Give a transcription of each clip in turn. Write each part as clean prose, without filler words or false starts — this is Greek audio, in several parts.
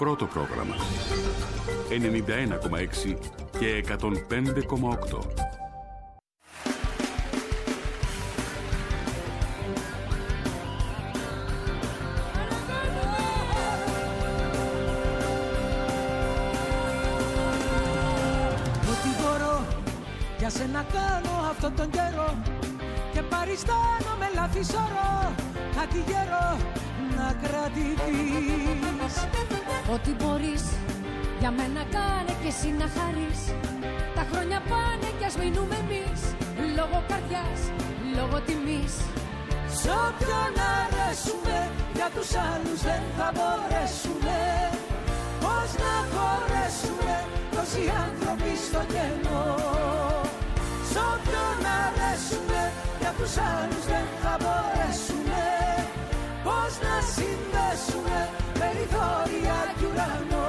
πρώτο πρόγραμμα. 91,6 και 105,8. Για σένα κάνω αυτόν τον καιρό και παριστάνω με λάθη σωρό κάτι γερό να κρατηθείς. Ό,τι μπορείς για μένα κάνε και εσύ να χαρείς. Τα χρόνια πάνε κι ας μείνουμε εμείς λόγω καρδιάς, λόγω τιμής. Σ' όποιον αρέσουμε για τους άλλους δεν θα μπορέσουμε. Πώς να χωρέσουμε τόσοι άνθρωποι στο κενό. Σ' όποιον αρέσουμε για τους άλλους δεν θα μπορέσουμε. Πώς να συνδέσουμε περιθώρια κι ουρανό.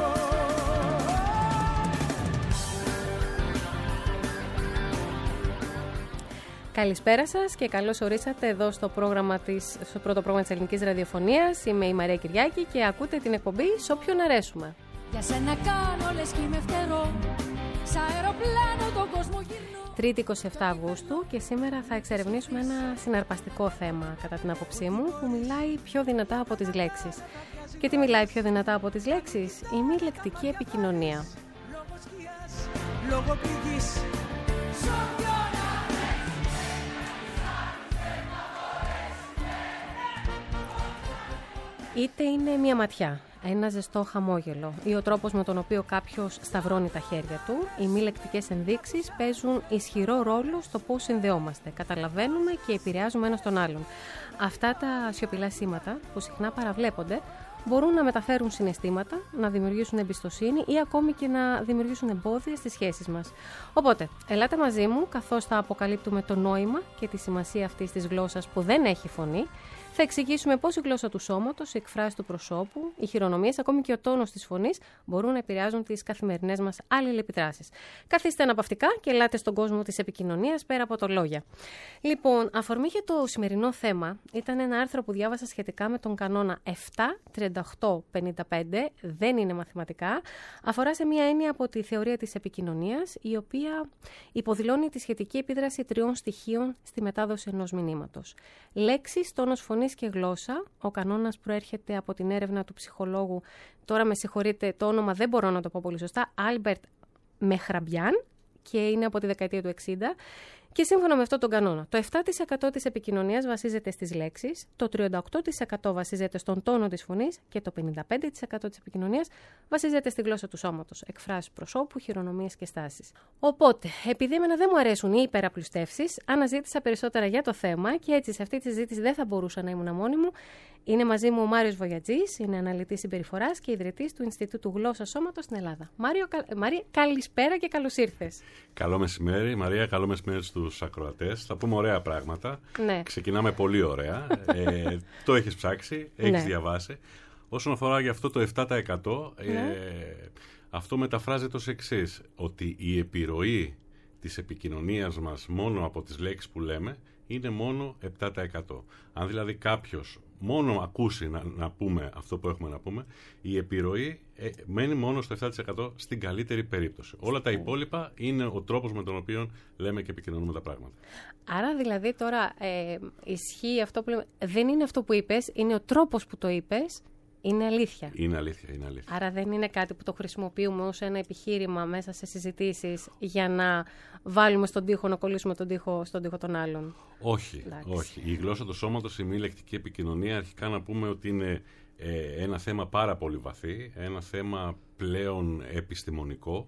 Καλησπέρα σας και καλώς ορίσατε εδώ στο πρώτο πρόγραμμα της Ελληνικής Ραδιοφωνίας. Είμαι η Μαρία Κυριάκη και ακούτε την εκπομπή «Σ' όποιον αρέσουμε». Για σένα κάνω λες κι είμαι φτερό, σ' αεροπλάνο τον κόσμο γυρνώ. Τρίτη 27 Αυγούστου και σήμερα θα εξερευνήσουμε ένα συναρπαστικό θέμα κατά την άποψή μου που μιλάει πιο δυνατά από τις λέξεις. Και τι μιλάει πιο δυνατά από τις λέξεις? Η μη λεκτική επικοινωνία. Είτε είναι μία ματιά, ένα ζεστό χαμόγελο ή ο τρόπος με τον οποίο κάποιος σταυρώνει τα χέρια του, οι μη λεκτικές ενδείξεις παίζουν ισχυρό ρόλο στο πώς συνδεόμαστε, καταλαβαίνουμε και επηρεάζουμε ένας τον άλλον. Αυτά τα σιωπηλά σήματα που συχνά παραβλέπονται μπορούν να μεταφέρουν συναισθήματα, να δημιουργήσουν εμπιστοσύνη ή ακόμη και να δημιουργήσουν εμπόδια στις σχέσεις μας. Οπότε, ελάτε μαζί μου καθώς θα αποκαλύπτουμε το νόημα και τη σημασία αυτής της γλώσσας που δεν έχει φωνή. Θα εξηγήσουμε πώς η γλώσσα του σώματος, οι εκφράσεις του προσώπου, οι χειρονομίες, ακόμη και ο τόνος της φωνής μπορούν να επηρεάζουν τις καθημερινές μας αλληλεπιδράσεις. Καθίστε αναπαυτικά και ελάτε στον κόσμο της επικοινωνίας πέρα από το λόγια. Λοιπόν, αφορμή για το σημερινό θέμα ήταν ένα άρθρο που διάβασα σχετικά με τον κανόνα 7-38-55, δεν είναι μαθηματικά, αφορά σε μια έννοια από τη θεωρία της επικοινωνίας, η οποία υποδηλώνει τη σχετική επίδραση τριών στοιχείων στη μετάδοση ενός μηνύματος. Λέξεις, τόνος φωνής και γλώσσα. Ο κανόνας προέρχεται από την έρευνα του ψυχολόγου, τώρα με συγχωρείτε το όνομα δεν μπορώ να το πω πολύ σωστά, Άλμπερτ Μεχραμπιάν, και είναι από τη δεκαετία του 60. Και σύμφωνα με αυτόν τον κανόνα, το 7% της επικοινωνίας βασίζεται στις λέξεις, το 38% βασίζεται στον τόνο της φωνής και το 55% της επικοινωνίας βασίζεται στη γλώσσα του σώματος, εκφράσεις προσώπου, χειρονομίες και στάσεις. Οπότε, επειδή εμένα δεν μου αρέσουν οι υπεραπλουστεύσεις, αναζήτησα περισσότερα για το θέμα και έτσι σε αυτή τη συζήτηση δεν θα μπορούσα να ήμουν μόνη μου. Είναι μαζί μου ο Μάριος Βογιατζής, είναι αναλυτής συμπεριφοράς και ιδρυτής του Ινστιτούτου Γλώσσας Σώματος στην Ελλάδα. Μαρία, καλησπέρα και καλώς ήρθες. Καλό μεσημέρι, Μαρία, καλό μεσημέρι στους ακροατές. Θα πούμε ωραία πράγματα. Ναι. Ξεκινάμε πολύ ωραία. Το έχεις ψάξει, έχεις διαβάσει. Όσον αφορά για αυτό το 7%, αυτό μεταφράζεται ως εξής, ότι η επιρροή της επικοινωνίας μας μόνο από τις λέξεις που λέμε είναι μόνο 7%. Αν δηλαδή κάποιος μόνο ακούσει να πούμε αυτό που έχουμε να πούμε, η επιρροή μένει μόνο στο 7% στην καλύτερη περίπτωση. Όλα τα υπόλοιπα είναι ο τρόπος με τον οποίο λέμε και επικοινωνούμε τα πράγματα. Άρα δηλαδή τώρα ισχύει αυτό που λέμε, δεν είναι αυτό που είπες, είναι ο τρόπος που το είπες. Είναι αλήθεια. Είναι αλήθεια. Άρα δεν είναι κάτι που το χρησιμοποιούμε ως ένα επιχείρημα μέσα σε συζητήσεις για να βάλουμε στον τοίχο, να κολλήσουμε στον τοίχο των άλλων. Όχι. Η γλώσσα του σώματος, η μη λεκτική επικοινωνία, αρχικά να πούμε ότι είναι ένα θέμα πάρα πολύ βαθύ, ένα θέμα πλέον επιστημονικό,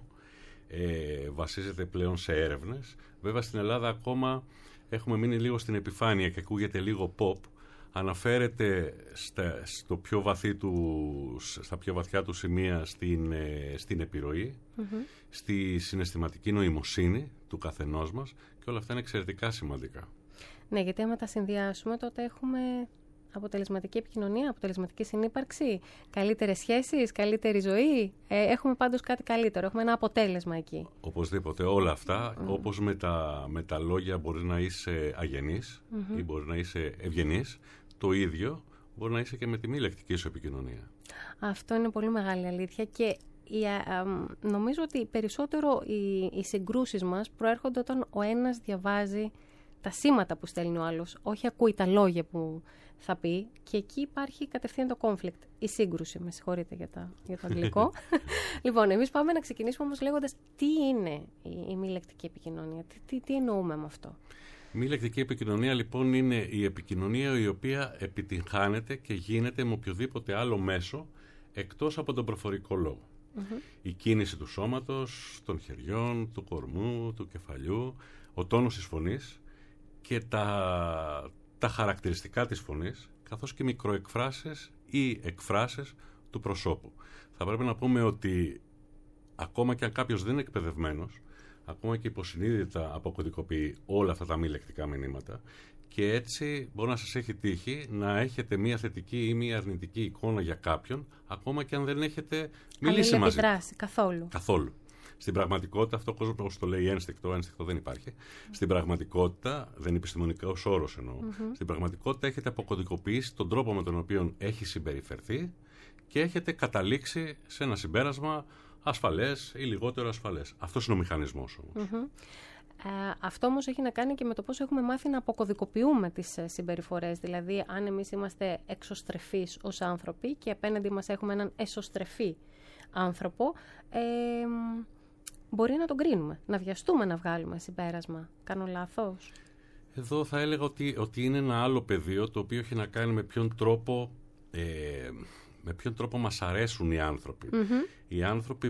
βασίζεται πλέον σε έρευνες. Βέβαια στην Ελλάδα ακόμα έχουμε μείνει λίγο στην επιφάνεια και ακούγεται λίγο pop. Αναφέρεται στα πιο βαθιά του σημεία στην επιρροή, στη συναισθηματική νοημοσύνη του καθενός μας και όλα αυτά είναι εξαιρετικά σημαντικά. Ναι, γιατί άμα τα συνδυάσουμε τότε έχουμε αποτελεσματική επικοινωνία, αποτελεσματική συνύπαρξη, καλύτερες σχέσεις, καλύτερη ζωή. Έχουμε πάντως κάτι καλύτερο, έχουμε ένα αποτέλεσμα εκεί. Οπωσδήποτε όλα αυτά, όπως με τα λόγια μπορείς να είσαι αγενής ή μπορείς να είσαι ευγενής, το ίδιο μπορεί να είσαι και με τη μη λεκτική σου επικοινωνία. Αυτό είναι πολύ μεγάλη αλήθεια και νομίζω ότι περισσότερο οι συγκρούσεις μας προέρχονται όταν ο ένας διαβάζει τα σήματα που στέλνει ο άλλος, όχι ακούει τα λόγια που θα πει, και εκεί υπάρχει κατευθείαν το conflict, η σύγκρουση. Με συγχωρείτε για το αγγλικό. Λοιπόν, εμείς πάμε να ξεκινήσουμε όμως λέγοντας τι είναι η μη λεκτική επικοινωνία, τι εννοούμε με αυτό. Μη λεκτική επικοινωνία λοιπόν είναι η επικοινωνία η οποία επιτυγχάνεται και γίνεται με οποιοδήποτε άλλο μέσο εκτός από τον προφορικό λόγο. Η κίνηση του σώματος, των χεριών, του κορμού, του κεφαλιού, ο τόνος της φωνής και τα χαρακτηριστικά της φωνής, καθώς και μικροεκφράσεις ή εκφράσεις του προσώπου. Θα πρέπει να πούμε ότι ακόμα και αν κάποιος δεν είναι εκπαιδευμένος, ακόμα και υποσυνείδητα αποκωδικοποιεί όλα αυτά τα μη λεκτικά μηνύματα, και έτσι μπορεί να σας έχει τύχει να έχετε μία θετική ή μία αρνητική εικόνα για κάποιον, ακόμα και αν δεν έχετε μιλήσει μαζί. Καθόλου. Στην πραγματικότητα, αυτό ο κόσμος όπως το λέει ένστικτο δεν υπάρχει. Στην πραγματικότητα, δεν είναι επιστημονικός όρος εννοώ, στην πραγματικότητα έχετε αποκωδικοποιήσει τον τρόπο με τον οποίο έχει συμπεριφερθεί και έχετε καταλήξει σε ένα συμπέρασμα ασφαλές ή λιγότερο ασφαλές. Αυτός είναι ο μηχανισμός όμως. Αυτό όμως έχει να κάνει και με το πώς έχουμε μάθει να αποκωδικοποιούμε τις συμπεριφορές. Δηλαδή, αν εμείς είμαστε εξωστρεφείς ως άνθρωποι και απέναντι μας έχουμε έναν εσωστρεφή άνθρωπο, μπορεί να τον κρίνουμε, να βιαστούμε να βγάλουμε συμπέρασμα. Κάνω λάθος? Εδώ θα έλεγα ότι είναι ένα άλλο πεδίο, το οποίο έχει να κάνει με ποιον τρόπο μας αρέσουν οι άνθρωποι. Οι άνθρωποι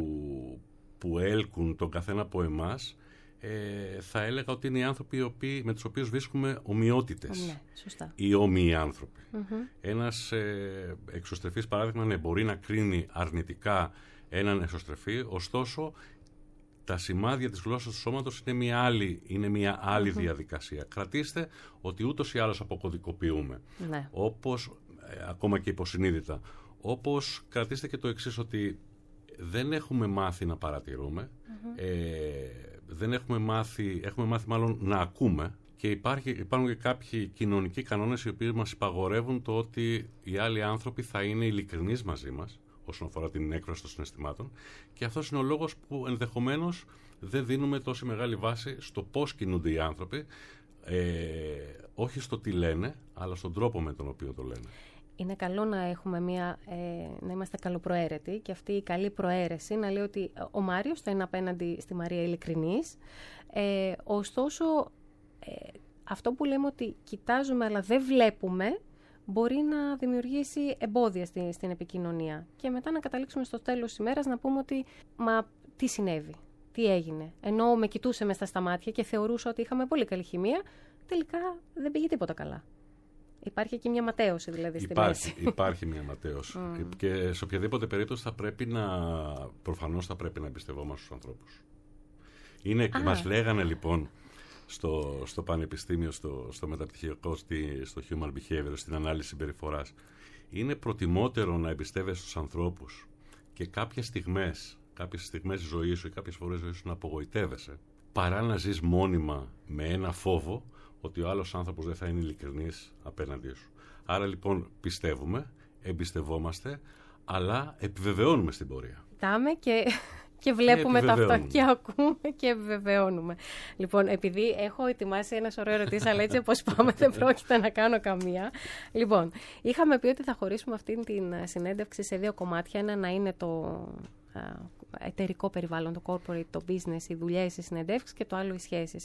που έλκουν τον καθένα από εμάς, θα έλεγα ότι είναι οι άνθρωποι με τους οποίους βρίσκουμε ομοιότητες. Ναι, σωστά. Οι όμοιοι άνθρωποι. Ένας εξωστρεφής, παράδειγμα, μπορεί να κρίνει αρνητικά έναν εσωστρεφή, ωστόσο τα σημάδια της γλώσσας του σώματος είναι μια άλλη διαδικασία. Κρατήστε ότι ούτως ή άλλως αποκωδικοποιούμε. Ναι. Όπως, ακόμα και υποσυνείδητα. Όπως κρατήστε και το εξής, ότι δεν έχουμε μάθει να παρατηρούμε, έχουμε μάθει μάλλον να ακούμε, και υπάρχουν και κάποιοι κοινωνικοί κανόνες οι οποίοι μας υπαγορεύουν το ότι οι άλλοι άνθρωποι θα είναι ειλικρινείς μαζί μας όσον αφορά την έκφραση των συναισθημάτων, και αυτός είναι ο λόγος που ενδεχομένως δεν δίνουμε τόση μεγάλη βάση στο πώς κινούνται οι άνθρωποι, όχι στο τι λένε, αλλά στον τρόπο με τον οποίο το λένε. Είναι καλό να έχουμε να είμαστε καλοπροαίρετοι, και αυτή η καλή προαίρεση να λέει ότι ο Μάριος θα είναι απέναντι στη Μαρία ειλικρινής. Ωστόσο, αυτό που λέμε ότι κοιτάζουμε αλλά δεν βλέπουμε, μπορεί να δημιουργήσει εμπόδια στην επικοινωνία. Και μετά να καταλήξουμε στο τέλος της ημέρας να πούμε ότι τι συνέβη, τι έγινε. Ενώ με κοιτούσε μες στα μάτια και θεωρούσα ότι είχαμε πολύ καλή χημεία, τελικά δεν πήγε τίποτα καλά. Υπάρχει εκεί μια ματέωση δηλαδή στη μέση. Υπάρχει μια ματέωση. Και σε οποιαδήποτε περίπτωση προφανώς θα πρέπει να εμπιστευόμαστε στους ανθρώπους. Μας λέγανε λοιπόν στο πανεπιστήμιο, στο μεταπτυχιακό, στο Human Behavior, στην ανάλυση συμπεριφοράς, είναι προτιμότερο να εμπιστεύεσαι στους ανθρώπους και κάποιες στιγμές ζωής σου ή κάποιες φορές ζωής σου να απογοητεύεσαι, παρά να ζεις μόνιμα με ένα φόβο ότι ο άλλος άνθρωπος δεν θα είναι ειλικρινής απέναντί σου. Άρα λοιπόν εμπιστευόμαστε, αλλά επιβεβαιώνουμε στην πορεία. Κοιτάμε και βλέπουμε τα αυτά και ακούμε και επιβεβαιώνουμε. Λοιπόν, επειδή έχω ετοιμάσει ένα σωρό ερωτήσεις, αλλά έτσι όπως πάμε δεν πρόκειται να κάνω καμία. Λοιπόν, είχαμε πει ότι θα χωρίσουμε αυτή την συνέντευξη σε 2 κομμάτια. Ένα να είναι το εταιρικό περιβάλλον, το corporate, το business, οι δουλειές, οι συνεντεύξεις, και το άλλο οι σχέσεις.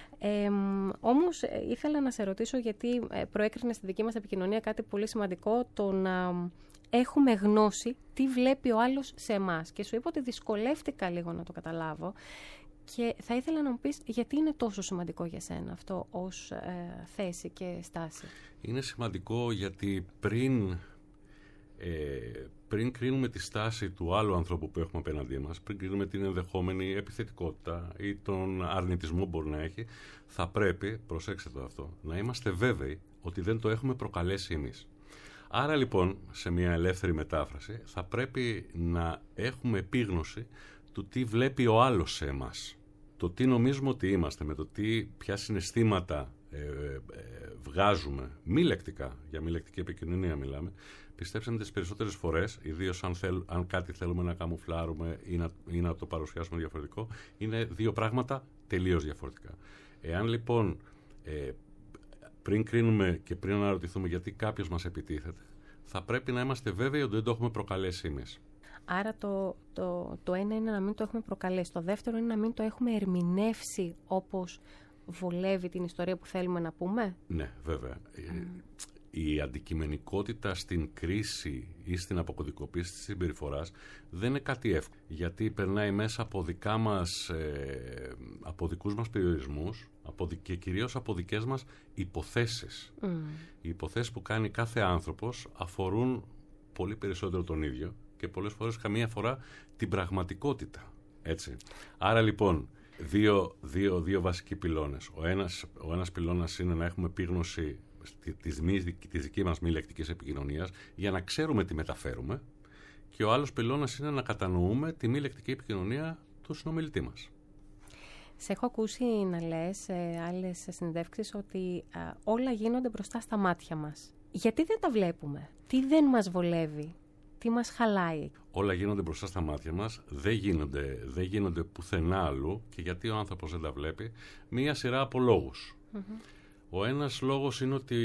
Όμως ήθελα να σε ρωτήσω, γιατί προέκρινε στη δική μας επικοινωνία κάτι πολύ σημαντικό, το να έχουμε γνώση τι βλέπει ο άλλος σε εμάς. Και σου είπα ότι δυσκολεύτηκα λίγο να το καταλάβω, και θα ήθελα να μου πεις γιατί είναι τόσο σημαντικό για σένα αυτό ως θέση και στάση. Είναι σημαντικό γιατί πριν κρίνουμε τη στάση του άλλου ανθρώπου που έχουμε απέναντί μας, πριν κρίνουμε την ενδεχόμενη επιθετικότητα ή τον αρνητισμό που μπορεί να έχει, θα πρέπει, προσέξτε το αυτό, να είμαστε βέβαιοι ότι δεν το έχουμε προκαλέσει εμείς. Άρα λοιπόν, σε μια ελεύθερη μετάφραση, θα πρέπει να έχουμε επίγνωση του τι βλέπει ο άλλος σε εμάς. Το τι νομίζουμε ότι είμαστε, με το ποια συναισθήματα βγάζουμε, μη λεκτικά, για μη λεκτική επικοινωνία μιλάμε, Πιστέψτε με, τις περισσότερες φορές, ιδίως αν κάτι θέλουμε να καμουφλάρουμε ή να το παρουσιάσουμε διαφορετικό, είναι δύο πράγματα τελείως διαφορετικά. Εάν λοιπόν πριν κρίνουμε και πριν αναρωτηθούμε γιατί κάποιος μας επιτίθεται, θα πρέπει να είμαστε βέβαιοι ότι δεν το έχουμε προκαλέσει εμείς. Άρα το ένα είναι να μην το έχουμε προκαλέσει. Το δεύτερο είναι να μην το έχουμε ερμηνεύσει όπως βολεύει την ιστορία που θέλουμε να πούμε. Ναι, βέβαια. Η αντικειμενικότητα στην κρίση ή στην αποκωδικοποίηση της συμπεριφοράς δεν είναι κάτι εύκολο. Γιατί περνάει μέσα από από δικούς μας περιορισμούς και κυρίως από δικές μας υποθέσεις. Οι υποθέσεις που κάνει κάθε άνθρωπος αφορούν πολύ περισσότερο τον ίδιο και πολλές φορές καμία φορά την πραγματικότητα. Έτσι. Άρα λοιπόν, δύο βασικοί πυλώνες. Ο ένας πυλώνας είναι να έχουμε επίγνωση της δική μας μη λεκτικής επικοινωνίας για να ξέρουμε τι μεταφέρουμε, και ο άλλος πυλώνας είναι να κατανοούμε τη μη λεκτική επικοινωνία του συνομιλητή μας. Σε έχω ακούσει να λες σε άλλες συνεντεύξεις ότι όλα γίνονται μπροστά στα μάτια μας. Γιατί δεν τα βλέπουμε? Τι δεν μας βολεύει? Τι μας χαλάει? Όλα γίνονται μπροστά στα μάτια μας, δεν γίνονται πουθενά αλλού, και γιατί ο άνθρωπος δεν τα βλέπει? Μία σειρά από λόγους. Ο ένας λόγος είναι ότι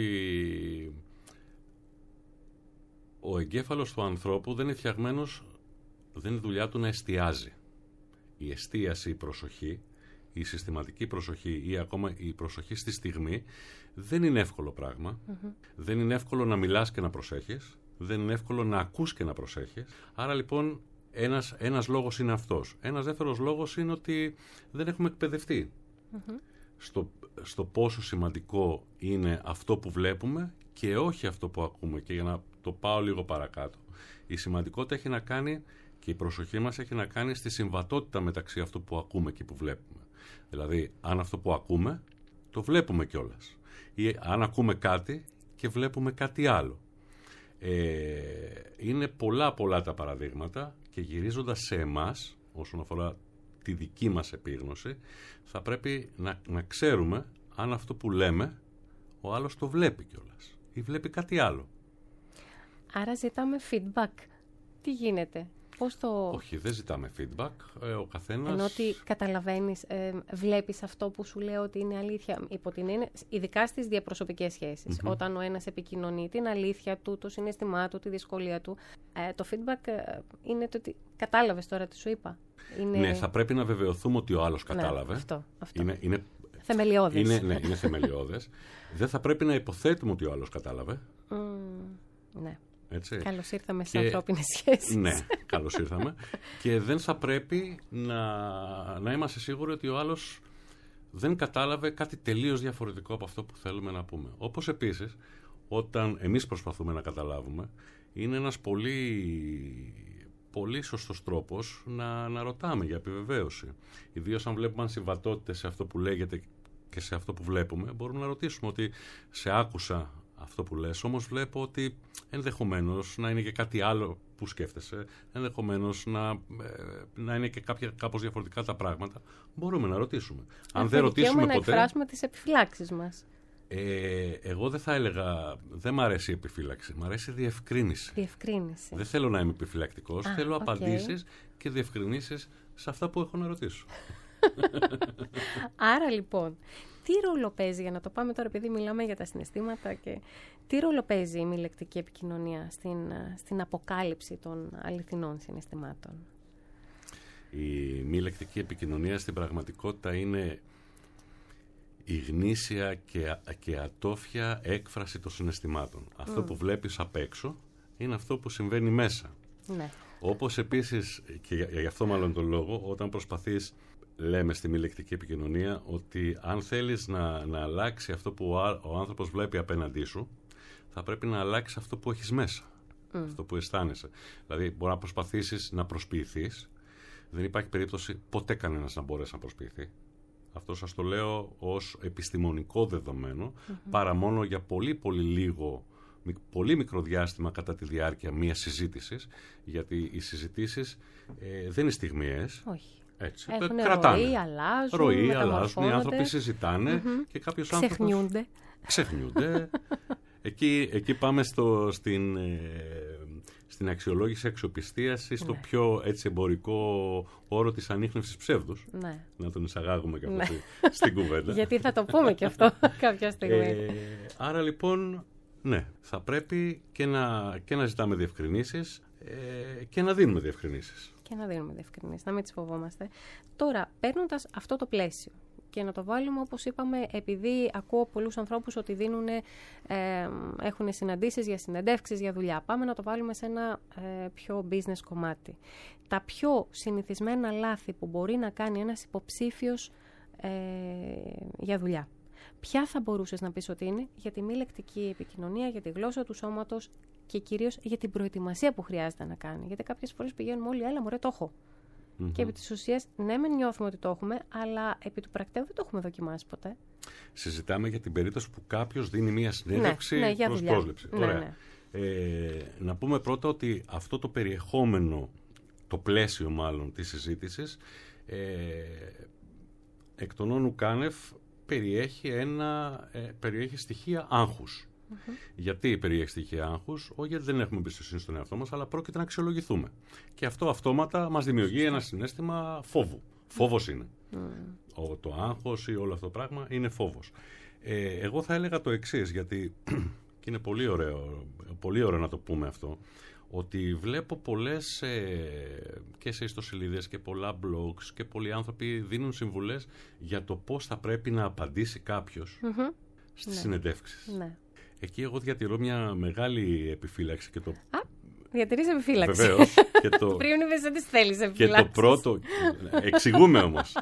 ο εγκέφαλος του ανθρώπου δεν είναι φτιαγμένος, δεν είναι δουλειά του να εστιάζει. Η εστίαση, η προσοχή, η συστηματική προσοχή ή ακόμα η προσοχή στη στιγμή δεν είναι εύκολο πράγμα. Δεν είναι εύκολο να μιλάς και να προσέχεις. Δεν είναι εύκολο να ακούς και να προσέχεις. Άρα λοιπόν ένας λόγος είναι αυτός. Ένας δεύτερος λόγος είναι ότι δεν έχουμε εκπαιδευτεί στο πόσο σημαντικό είναι αυτό που βλέπουμε και όχι αυτό που ακούμε. Και για να το πάω λίγο παρακάτω, η σημαντικότητα έχει να κάνει και η προσοχή μας έχει να κάνει στη συμβατότητα μεταξύ αυτού που ακούμε και που βλέπουμε. Δηλαδή, αν αυτό που ακούμε το βλέπουμε κιόλας, ή αν ακούμε κάτι και βλέπουμε κάτι άλλο. Είναι πολλά τα παραδείγματα, και γυρίζοντας σε εμάς όσον αφορά τη δική μας επίγνωση, θα πρέπει να ξέρουμε αν αυτό που λέμε ο άλλος το βλέπει κιόλας ή βλέπει κάτι άλλο. Άρα ζητάμε feedback. Τι γίνεται? Πώς το... Όχι, δεν ζητάμε feedback. Ο καθένας... Ενώ ότι καταλαβαίνεις, βλέπεις αυτό που σου λέω ότι είναι αλήθεια. Υπό την έννοια, ειδικά στις διαπροσωπικές σχέσεις. Όταν ο ένας επικοινωνεί την αλήθεια του, το συναισθημά του, τη δυσκολία του. Το feedback είναι το ότι κατάλαβες τώρα τι σου είπα. Ναι, θα πρέπει να βεβαιωθούμε ότι ο άλλος κατάλαβε. Ναι, αυτό. Είναι θεμελιώδες. Είναι θεμελιώδες. Δεν θα πρέπει να υποθέτουμε ότι ο άλλος κατάλαβε. Ναι. Έτσι. Καλώς ήρθαμε σε ανθρώπινες σχέσεις. Ναι, καλώς ήρθαμε. Και δεν θα πρέπει να είμαστε σίγουροι ότι ο άλλος δεν κατάλαβε κάτι τελείως διαφορετικό από αυτό που θέλουμε να πούμε. Όπως επίσης, όταν εμείς προσπαθούμε να καταλάβουμε, είναι ένας πολύ σωστός τρόπος να ρωτάμε για επιβεβαίωση. Ιδίως αν βλέπουμε συμβατότητες σε αυτό που λέγεται και σε αυτό που βλέπουμε, μπορούμε να ρωτήσουμε ότι σε άκουσα αυτό που λες, όμως βλέπω ότι ενδεχομένως να είναι και κάτι άλλο που σκέφτεσαι, ενδεχομένως να είναι και κάπως διαφορετικά τα πράγματα. Μπορούμε να ρωτήσουμε. Αν δεν ρωτήσουμε ποτέ... να εκφράσουμε τις επιφυλάξεις μας. Εγώ δεν θα έλεγα, δεν μ' αρέσει η επιφύλαξη, μ' αρέσει η διευκρίνηση. Δεν θέλω να είμαι επιφυλακτικός, θέλω απαντήσεις και διευκρινήσεις σε αυτά που έχω να ρωτήσω. Άρα λοιπόν, τι ρόλο παίζει, για να το πάμε τώρα επειδή μιλάμε για τα συναισθήματα, και τι ρόλο παίζει η μη λεκτική επικοινωνία στην αποκάλυψη των αληθινών συναισθημάτων? Η μη λεκτική επικοινωνία στην πραγματικότητα είναι η γνήσια και ατόφια έκφραση των συναισθημάτων. Αυτό που βλέπεις απ' έξω είναι αυτό που συμβαίνει μέσα. Ναι. Όπως επίσης, και γι' αυτό μάλλον τον λόγο, όταν προσπαθείς, λέμε στη μη λεκτική επικοινωνία, ότι αν θέλεις να αλλάξει αυτό που ο άνθρωπος βλέπει απέναντί σου, θα πρέπει να αλλάξει αυτό που έχεις μέσα, αυτό που αισθάνεσαι. Δηλαδή, μπορεί να προσπαθήσεις να προσποιηθείς. Δεν υπάρχει περίπτωση ποτέ κανένας να μπορέσει να προσποιηθεί. Αυτό σας το λέω ως επιστημονικό δεδομένο, παρά μόνο για πολύ μικρό διάστημα κατά τη διάρκεια μιας συζήτησης, γιατί οι συζητήσεις δεν είναι στιγμιαίες. Όχι. Έτσι, έχουν ροή, αλλάζουν, οι άνθρωποι συζητάνε και κάποιος άνθρωπος... Ξεχνιούνται. Εκεί πάμε στην αξιολόγηση αξιοπιστίας ή στο πιο έτσι εμπορικό όρο της ανίχνευσης ψεύδους. Ναι. Να τον εισαγάγουμε και αυτό στην κουβέντα. Γιατί θα το πούμε και αυτό κάποια στιγμή. Άρα λοιπόν, ναι, θα πρέπει και να ζητάμε διευκρινήσεις και να δίνουμε διευκρινήσεις. Να μην τις φοβόμαστε. Τώρα, παίρνοντας αυτό το πλαίσιο και να το βάλουμε, όπως είπαμε, επειδή ακούω πολλούς ανθρώπους ότι έχουν συναντήσεις για συνεντεύξεις, για δουλειά. Πάμε να το βάλουμε σε ένα πιο business κομμάτι. Τα πιο συνηθισμένα λάθη που μπορεί να κάνει ένας υποψήφιος για δουλειά. Ποια θα μπορούσες να πεις ότι είναι για τη μη λεκτική επικοινωνία, για τη γλώσσα του σώματος και κυρίως για την προετοιμασία που χρειάζεται να κάνει? Γιατί κάποιες φορές πηγαίνουμε όλοι, έλα μωρέ, το έχω. Και επί της ουσίας, ναι, μεν νιώθουμε ότι το έχουμε, αλλά επί του πρακτέου δεν το έχουμε δοκιμάσει ποτέ. Συζητάμε για την περίπτωση που κάποιος δίνει μία συνέντευξη προς πρόσληψη. Ωραία. Να πούμε πρώτα ότι αυτό το περιεχόμενο, το πλαίσιο μάλλον της συζήτησης, εκ των όνου κάνευ, περιέχει στοιχεία άγχους. Γιατί περιέχει στοιχεία άγχους? Όχι γιατί δεν έχουμε εμπιστοσύνη στον εαυτό μας, αλλά πρόκειται να αξιολογηθούμε. Και αυτό αυτόματα μας δημιουργεί ένα συναίσθημα φόβου. Φόβος είναι. Το άγχος ή όλο αυτό το πράγμα είναι φόβος. Εγώ θα έλεγα το εξής, γιατί και είναι πολύ ωραίο να το πούμε αυτό, ότι βλέπω πολλές και σε ιστοσελίδες και πολλά blogs και πολλοί άνθρωποι δίνουν συμβουλές για το πώς θα πρέπει να απαντήσει κάποιος στις συνεντεύξεις. Ναι. Εκεί εγώ διατηρώ μια μεγάλη επιφύλαξη. Διατηρείς επιφύλαξη. Βεβαίως. Πριν είπες ότι θέλεις επιφύλαξη. Και το πρώτο... Εξηγούμε όμως.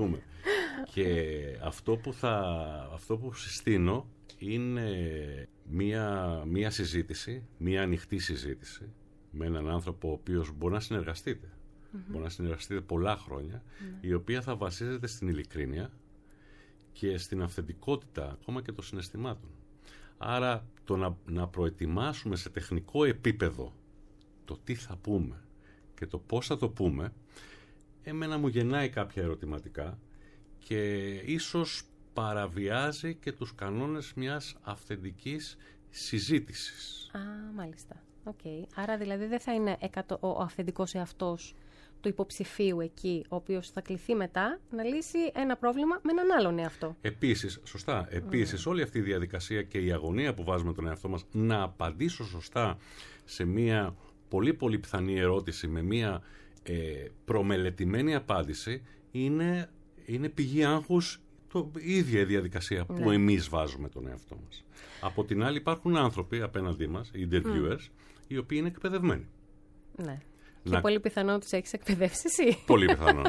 Και αυτό που συστήνω είναι μια συζήτηση, μια ανοιχτή συζήτηση με έναν άνθρωπο ο οποίος μπορεί να συνεργαστείτε. Μπορεί να συνεργαστείτε πολλά χρόνια, η οποία θα βασίζεται στην ειλικρίνεια και στην αυθεντικότητα ακόμα και των συναισθημάτων. Άρα να προετοιμάσουμε σε τεχνικό επίπεδο το τι θα πούμε και το πώς θα το πούμε, εμένα μου γεννάει κάποια ερωτηματικά και ίσως παραβιάζει και τους κανόνες μιας αυθεντικής συζήτησης. Μάλιστα. Άρα δηλαδή δεν θα είναι ο αυθεντικός εαυτός του υποψηφίου εκεί, ο οποίος θα κληθεί μετά να λύσει ένα πρόβλημα με έναν άλλον εαυτό. Επίσης, σωστά. Επίσης, όλη αυτή η διαδικασία και η αγωνία που βάζουμε τον εαυτό μας να απαντήσω σωστά σε μια πολύ πολύ πιθανή ερώτηση με μια προμελετημένη απάντηση είναι πηγή άγχους η ίδια η διαδικασία που εμείς βάζουμε τον εαυτό μας. Από την άλλη υπάρχουν άνθρωποι απέναντί μας, οι interviewers, οι οποίοι είναι εκπαιδευμένοι. Ναι. Και πολύ πιθανόν τους έχεις εκπαιδεύσει εσύ. Πολύ πιθανόν.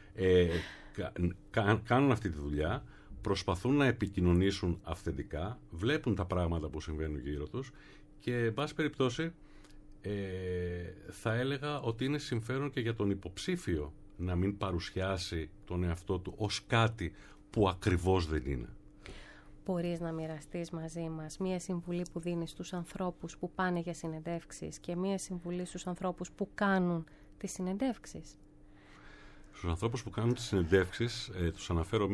Κάνουν αυτή τη δουλειά, προσπαθούν να επικοινωνήσουν αυθεντικά, βλέπουν τα πράγματα που συμβαίνουν γύρω τους και, εν πάση περιπτώσει, θα έλεγα ότι είναι συμφέρον και για τον υποψήφιο να μην παρουσιάσει τον εαυτό του ως κάτι που ακριβώς δεν είναι. Μπορείς να μοιραστείς μαζί μας μία συμβουλή που δίνεις στους ανθρώπους που πάνε για συνεντεύξεις και μία συμβουλή στους ανθρώπους που κάνουν τις συνεντεύξεις? Στους ανθρώπους που κάνουν τις συνεντεύξεις τους αναφέρω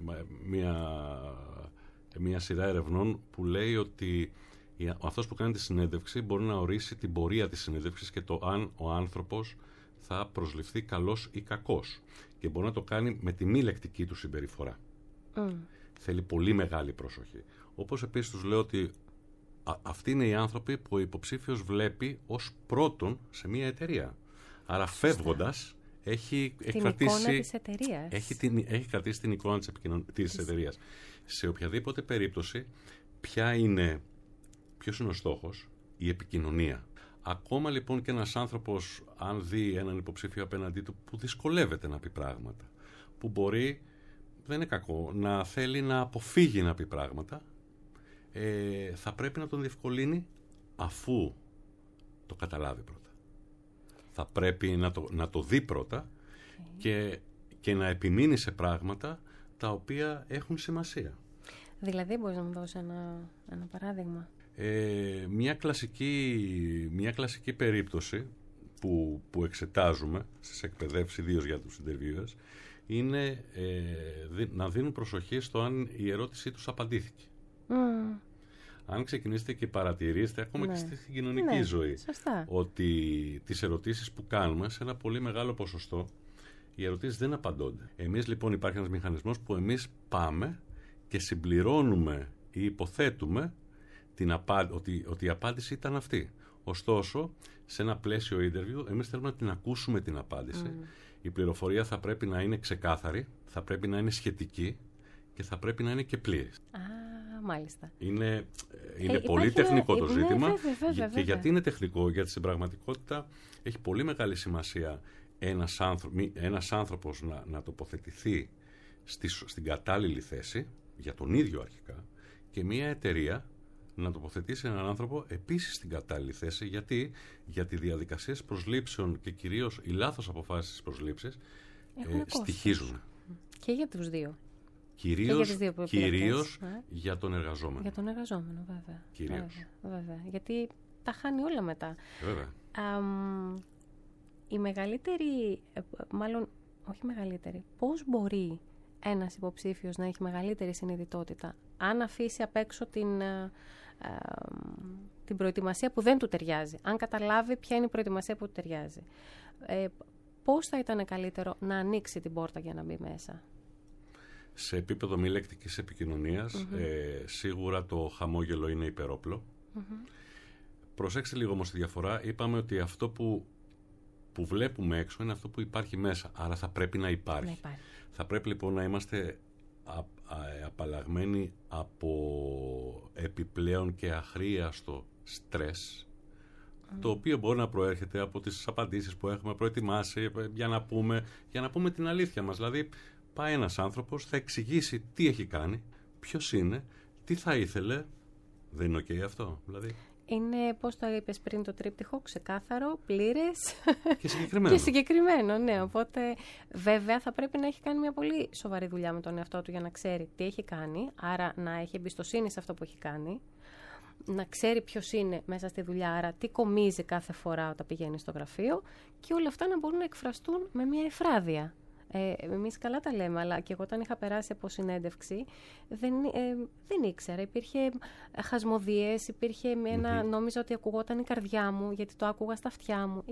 μία σειρά ερευνών που λέει ότι αυτός που κάνει τη συνέντευξη μπορεί να ορίσει την πορεία της συνέντευξης και το αν ο άνθρωπος θα προσληφθεί καλός ή κακός, και μπορεί να το κάνει με τη μη λεκτική του συμπεριφορά. Θέλει πολύ μεγάλη προσοχή. Όπως επίσης τους λέω ότι αυτοί είναι οι άνθρωποι που ο υποψήφιος βλέπει ως πρώτον σε μια εταιρεία. Άρα φεύγοντας έχει κρατήσει την εικόνα της εταιρείας. Σε οποιαδήποτε περίπτωση ποιος είναι ο στόχος? Η επικοινωνία. Ακόμα λοιπόν και ένας άνθρωπος, αν δει έναν υποψήφιο απέναντί του που δυσκολεύεται να πει πράγματα, που μπορεί, δεν είναι κακό, να θέλει να αποφύγει να πει πράγματα, θα πρέπει να τον διευκολύνει αφού το καταλάβει πρώτα. Θα πρέπει να το δει πρώτα και να επιμείνει σε πράγματα τα οποία έχουν σημασία. Δηλαδή μπορείς να μου δώσεις ένα παράδειγμα? Μια κλασική περίπτωση που εξετάζουμε στις εκπαιδεύσεις, ιδίως για τους interviewers, είναι να δίνουν προσοχή στο αν η ερώτησή τους απαντήθηκε. αν ξεκινήσετε και παρατηρήσετε ακόμα και στην κοινωνική ζωή, σωστά, ότι τις ερωτήσεις που κάνουμε σε ένα πολύ μεγάλο ποσοστό οι ερωτήσεις δεν απαντώνται. Εμείς λοιπόν υπάρχει ένας μηχανισμός που εμείς πάμε και συμπληρώνουμε ή υποθέτουμε ότι η απάντηση ήταν αυτή. Ωστόσο, σε ένα πλαίσιο interview, εμείς θέλουμε να την ακούσουμε την απάντηση. Η πληροφορία θα πρέπει να είναι ξεκάθαρη, θα πρέπει να είναι σχετική και θα πρέπει να είναι και πλήρης. Μάλιστα. Είναι πολύ τεχνικό το ζήτημα. Βέβαια. Και γιατί είναι τεχνικό? Γιατί στην πραγματικότητα έχει πολύ μεγάλη σημασία ένας άνθρωπος να τοποθετηθεί στην κατάλληλη θέση, για τον ίδιο αρχικά, και μια εταιρεία να τοποθετήσει έναν άνθρωπο επίσης στην κατάλληλη θέση. Γιατί διαδικασίες προσλήψεων και κυρίως οι λάθος αποφάσεις στις προσλήψεις στοιχίζουν. Και για τους δύο. Κυρίως για τον εργαζόμενο. Για τον εργαζόμενο, βέβαια. Κυρίως. Βέβαια. Γιατί τα χάνει όλα μετά. Βέβαια. Η μεγαλύτερη, μάλλον όχι μεγαλύτερη, πώς μπορεί ένας υποψήφιος να έχει μεγαλύτερη συνειδητότητα αν αφήσει απ' έξω την προετοιμασία που δεν του ταιριάζει, αν καταλάβει ποια είναι η προετοιμασία που του ταιριάζει, πώς θα ήταν καλύτερο να ανοίξει την πόρτα για να μπει μέσα? Σε επίπεδο μη λεκτικής επικοινωνίας, σίγουρα το χαμόγελο είναι υπερόπλο. Προσέξτε λίγο όμως τη διαφορά. Είπαμε ότι αυτό που βλέπουμε έξω είναι αυτό που υπάρχει μέσα. Άρα θα πρέπει να υπάρχει. Θα πρέπει λοιπόν να είμαστε απαλλαγμένοι από επιπλέον και αχρίαστο στρες, το οποίο μπορεί να προέρχεται από τις απαντήσεις που έχουμε προετοιμάσει για να πούμε την αλήθεια μας. Δηλαδή, πάει ένας άνθρωπος, θα εξηγήσει τι έχει κάνει, ποιος είναι, τι θα ήθελε. Δεν είναι ok αυτό, δηλαδή? Είναι, πώς το είπες πριν, το τρίπτυχο, ξεκάθαρο, πλήρες και συγκεκριμένο. Και συγκεκριμένο, ναι. Οπότε, βέβαια, θα πρέπει να έχει κάνει μια πολύ σοβαρή δουλειά με τον εαυτό του για να ξέρει τι έχει κάνει, άρα να έχει εμπιστοσύνη σε αυτό που έχει κάνει, να ξέρει ποιος είναι μέσα στη δουλειά, άρα τι κομίζει κάθε φορά όταν πηγαίνει στο γραφείο, και όλα αυτά να μπορούν να εκφραστούν με μια εφράδια. Εμείς καλά τα λέμε, αλλά και εγώ όταν είχα περάσει από συνέντευξη δεν ήξερα. Υπήρχε χασμωδίες, υπήρχε νόμιζα ότι ακουγόταν η καρδιά μου, γιατί το άκουγα στα αυτιά μου.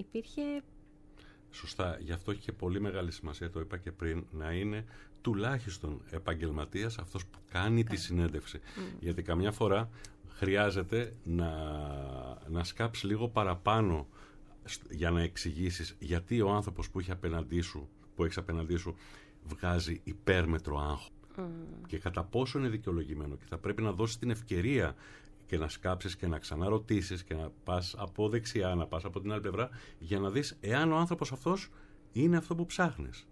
Σωστά. Γι' αυτό έχει και πολύ μεγάλη σημασία, το είπα και πριν, να είναι τουλάχιστον επαγγελματίας αυτός που κάνει τη συνέντευξη. Γιατί καμιά φορά χρειάζεται να σκάψει λίγο παραπάνω για να εξηγήσεις γιατί ο άνθρωπος που έχεις απέναντί σου βγάζει υπέρμετρο άγχος και κατά πόσο είναι δικαιολογημένο, και θα πρέπει να δώσεις την ευκαιρία και να σκάψεις και να ξαναρωτήσεις και να πας από δεξιά, να πας από την άλλη πλευρά, για να δεις εάν ο άνθρωπος αυτός είναι αυτό που ψάχνεις.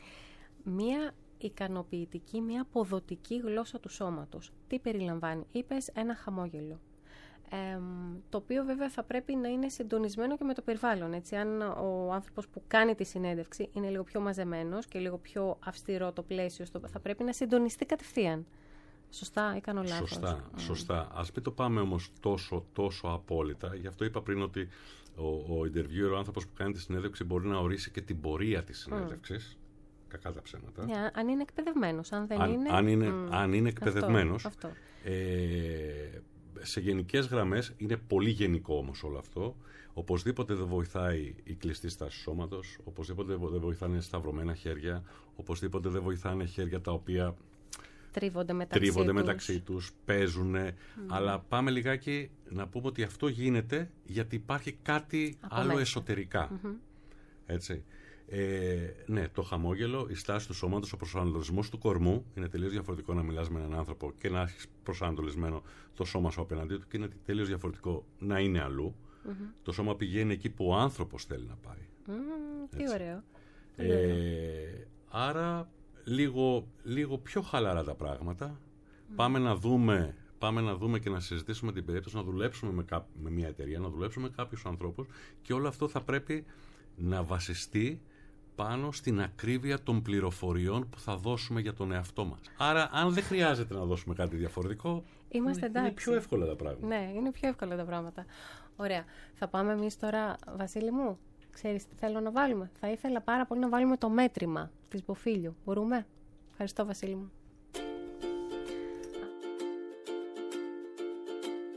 Μία ικανοποιητική, μία αποδοτική γλώσσα του σώματος. Τι περιλαμβάνει? Είπες ένα χαμόγελο. Το οποίο βέβαια θα πρέπει να είναι συντονισμένο και με το περιβάλλον. Έτσι, αν ο άνθρωπος που κάνει τη συνέντευξη είναι λίγο πιο μαζεμένος και λίγο πιο αυστηρό το πλαίσιο, θα πρέπει να συντονιστεί κατευθείαν. Σωστά ή κάνω λάθος? Σωστά. Ας μην το πάμε όμως τόσο απόλυτα. Γι' αυτό είπα πριν ότι ο interviewer, ο άνθρωπος που κάνει τη συνέντευξη, μπορεί να ορίσει και την πορεία της συνέντευξης. Κακά τα ψέματα. Αν είναι εκπαιδευμένος. Αν είναι εκπαιδευμένος. Αυτό. Σε γενικές γραμμές είναι πολύ γενικό όμως όλο αυτό. Οπωσδήποτε δεν βοηθάει η κλειστή στάση σώματος, οπωσδήποτε δεν βοηθάνε σταυρωμένα χέρια, οπωσδήποτε δεν βοηθάνε χέρια τα οποία τρίβονται μεταξύ τους, παίζουν. Αλλά πάμε λιγάκι να πούμε ότι αυτό γίνεται γιατί υπάρχει κάτι από άλλο μέσα. Εσωτερικά. Έτσι. Ναι, το χαμόγελο, η στάση του σώματος, ο προσανατολισμός του κορμού. Είναι τελείως διαφορετικό να μιλάς με έναν άνθρωπο και να έχεις προσανατολισμένο το σώμα σου απέναντί του, και είναι τελείως διαφορετικό να είναι αλλού. Το σώμα πηγαίνει εκεί που ο άνθρωπος θέλει να πάει. Τι ωραίο. Άρα λίγο πιο χαλαρά τα πράγματα. Πάμε να δούμε και να συζητήσουμε την περίπτωση, να δουλέψουμε με μια εταιρεία, να δουλέψουμε με κάποιους ανθρώπους, και όλο αυτό θα πρέπει να βασιστεί πάνω στην ακρίβεια των πληροφοριών που θα δώσουμε για τον εαυτό μας. Άρα, αν δεν χρειάζεται να δώσουμε κάτι διαφορετικό, είναι πιο εύκολα τα πράγματα. Ναι, είναι πιο εύκολα τα πράγματα. Ωραία. Θα πάμε εμείς τώρα, Βασίλη μου, ξέρεις τι θέλω να βάλουμε? Θα ήθελα πάρα πολύ να βάλουμε το μέτρημα της Μποφίλιου. Μπορούμε? Ευχαριστώ, Βασίλη μου.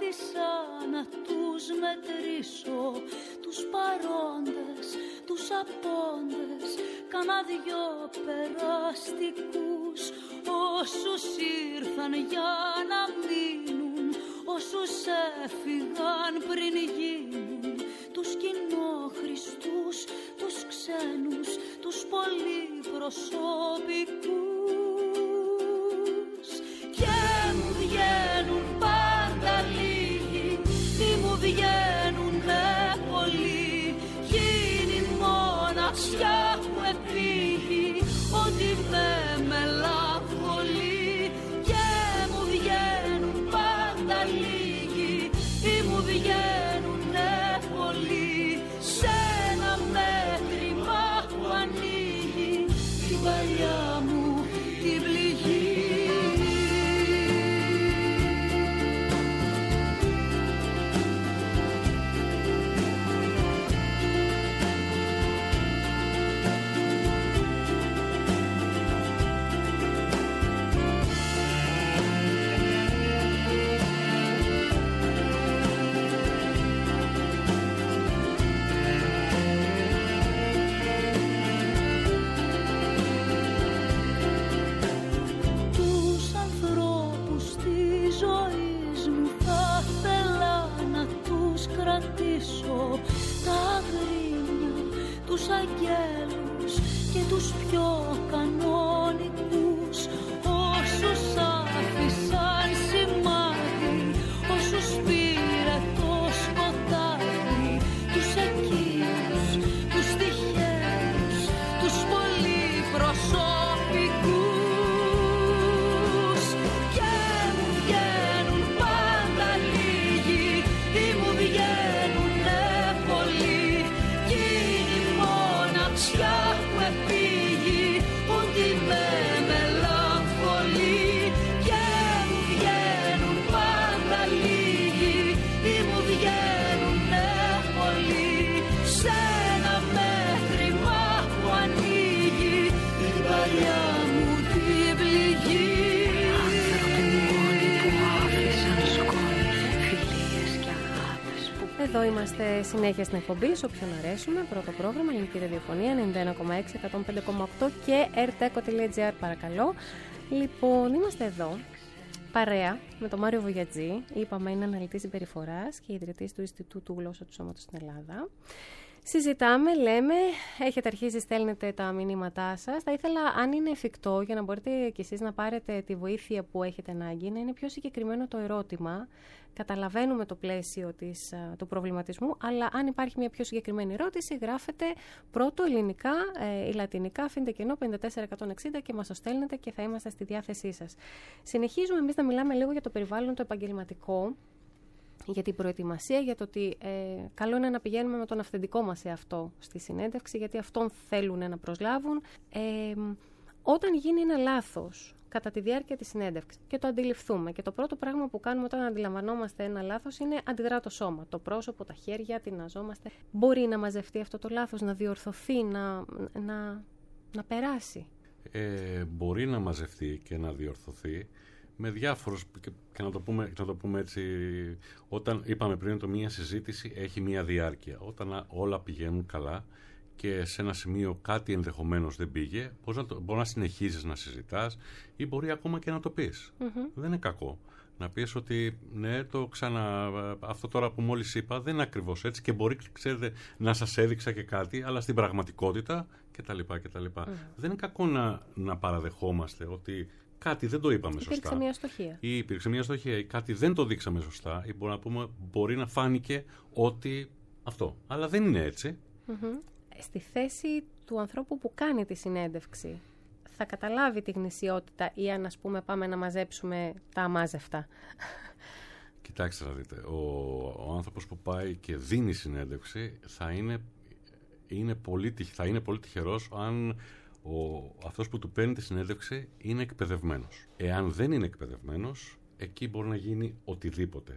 προσπάθησα να τους μετρήσω, τους παρόντες, τους απόντες, κάνα δυο περαστικούς, όσους ήρθαν για να μείνουν, όσους έφυγαν πριν γίνουν, τους κοινόχρηστους, τους ξένους, τους πολυπροσωπικούς. Και μου βγαίνουν πάντα λίγοι, τι μου βγαίνουνε πολλοί, κι είναι η μοναξιά που επήγει, ότι με μελαγχολεί. Και μου βγαίνουν πάντα λίγοι, τι μου βγαίνουνε πολλοί, σε ένα μέτρημα που ανοίγει την παλιά μου την πληγή. Τα γρίνια, τους αγγέλους και τους πιο κανονικούς, όσους άφησαν σημάδι, όσους πήρε το σκοτάδι, τους εκείνους, τους τυχαίους, τους πολυπροσωπικούς. Και μου βγαίνουν πάντα λίγοι, τι μου βγαίνουν που επήγει, ότι με μελαγχολεί. Και μου βγαίνουν πάντα λίγοι, ή μου βγαίνουνε πολλοί, σε ένα μέτρημα που ανοίγει την παλιά μου την πληγή. Εδώ είμαστε συνέχεια στην εκπομπή, σε όποιον αρέσουμε. Πρώτο πρόγραμμα, Ελληνική Ραδιοφωνία, 91,6, 105,8 και rteco.gr, παρακαλώ. Λοιπόν, είμαστε εδώ, παρέα με τον Μάριο Βογιατζή. Είπαμε, είναι αναλυτής συμπεριφοράς και ιδρυτής του Ινστιτούτου Γλώσσα του Σώματος στην Ελλάδα. Συζητάμε, λέμε, έχετε αρχίσει, στέλνετε τα μηνύματά σας. Θα ήθελα, αν είναι εφικτό, για να μπορείτε κι εσείς να πάρετε τη βοήθεια που έχετε ανάγκη, να είναι πιο συγκεκριμένο το ερώτημα. Καταλαβαίνουμε το πλαίσιο του προβληματισμού, αλλά αν υπάρχει μια πιο συγκεκριμένη ερώτηση, γράφετε πρώτο ελληνικά ή λατινικά, αφήνετε κενό 54160 και μας το στέλνετε και θα είμαστε στη διάθεσή σας. Συνεχίζουμε εμείς να μιλάμε λίγο για το περιβάλλον το επαγγελματικό, για την προετοιμασία, για το ότι καλό είναι να πηγαίνουμε με τον αυθεντικό μας εαυτό στη συνέντευξη, γιατί αυτόν θέλουν να προσλάβουν. Όταν γίνει ένα λάθος κατά τη διάρκεια της συνέντευξης και το αντιληφθούμε, και το πρώτο πράγμα που κάνουμε όταν αντιλαμβανόμαστε ένα λάθος είναι αντιδρά το σώμα, το πρόσωπο, τα χέρια, τειναζόμαστε. Μπορεί να μαζευτεί αυτό το λάθος, να διορθωθεί, να περάσει. Μπορεί να μαζευτεί και να διορθωθεί με διάφορους, και να το πούμε έτσι, όταν είπαμε πριν ότι μια συζήτηση έχει μια διάρκεια. Όταν όλα πηγαίνουν καλά και σε ένα σημείο κάτι ενδεχομένως δεν πήγε, μπορεί να συνεχίζεις να συζητάς ή μπορεί ακόμα και να το πεις. Mm-hmm. Δεν είναι κακό. Να πεις ότι ναι, αυτό τώρα που μόλις είπα δεν είναι ακριβώς έτσι και μπορεί, ξέρετε, να σας έδειξα και κάτι, αλλά στην πραγματικότητα κτλ. Mm-hmm. Δεν είναι κακό να παραδεχόμαστε ότι κάτι δεν το είπαμε σωστά. Υπήρξε μια αστοχία. Ή υπήρξε μια αστοχία ή κάτι δεν το δείξαμε σωστά ή μπορεί να φάνηκε ότι αυτό. Αλλά δεν είναι έτσι. Mm-hmm. Στη θέση του ανθρώπου που κάνει τη συνέντευξη, θα καταλάβει τη γνησιότητα ή αν, ας πούμε, πάμε να μαζέψουμε τα αμάζευτα. Κοιτάξτε να δείτε, ο άνθρωπος που πάει και δίνει συνέντευξη θα είναι πολύ τυχερός αν αυτός που του παίρνει τη συνέντευξη είναι εκπαιδευμένος. Εάν δεν είναι εκπαιδευμένος, εκεί μπορεί να γίνει οτιδήποτε.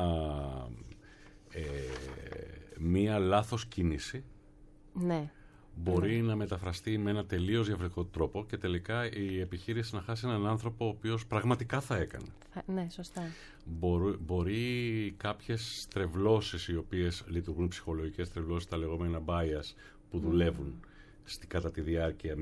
Μία λάθος κίνηση, ναι, μπορεί να μεταφραστεί με ένα τελείως διαφορετικό τρόπο και τελικά η επιχείρηση να χάσει έναν άνθρωπο ο οποίος πραγματικά θα έκανε. Ναι, σωστά. Μπορεί κάποιες στρεβλώσεις οι οποίες λειτουργούν, ψυχολογικές στρεβλώσεις, τα λεγόμενα bias που δουλεύουν κατά τη διάρκεια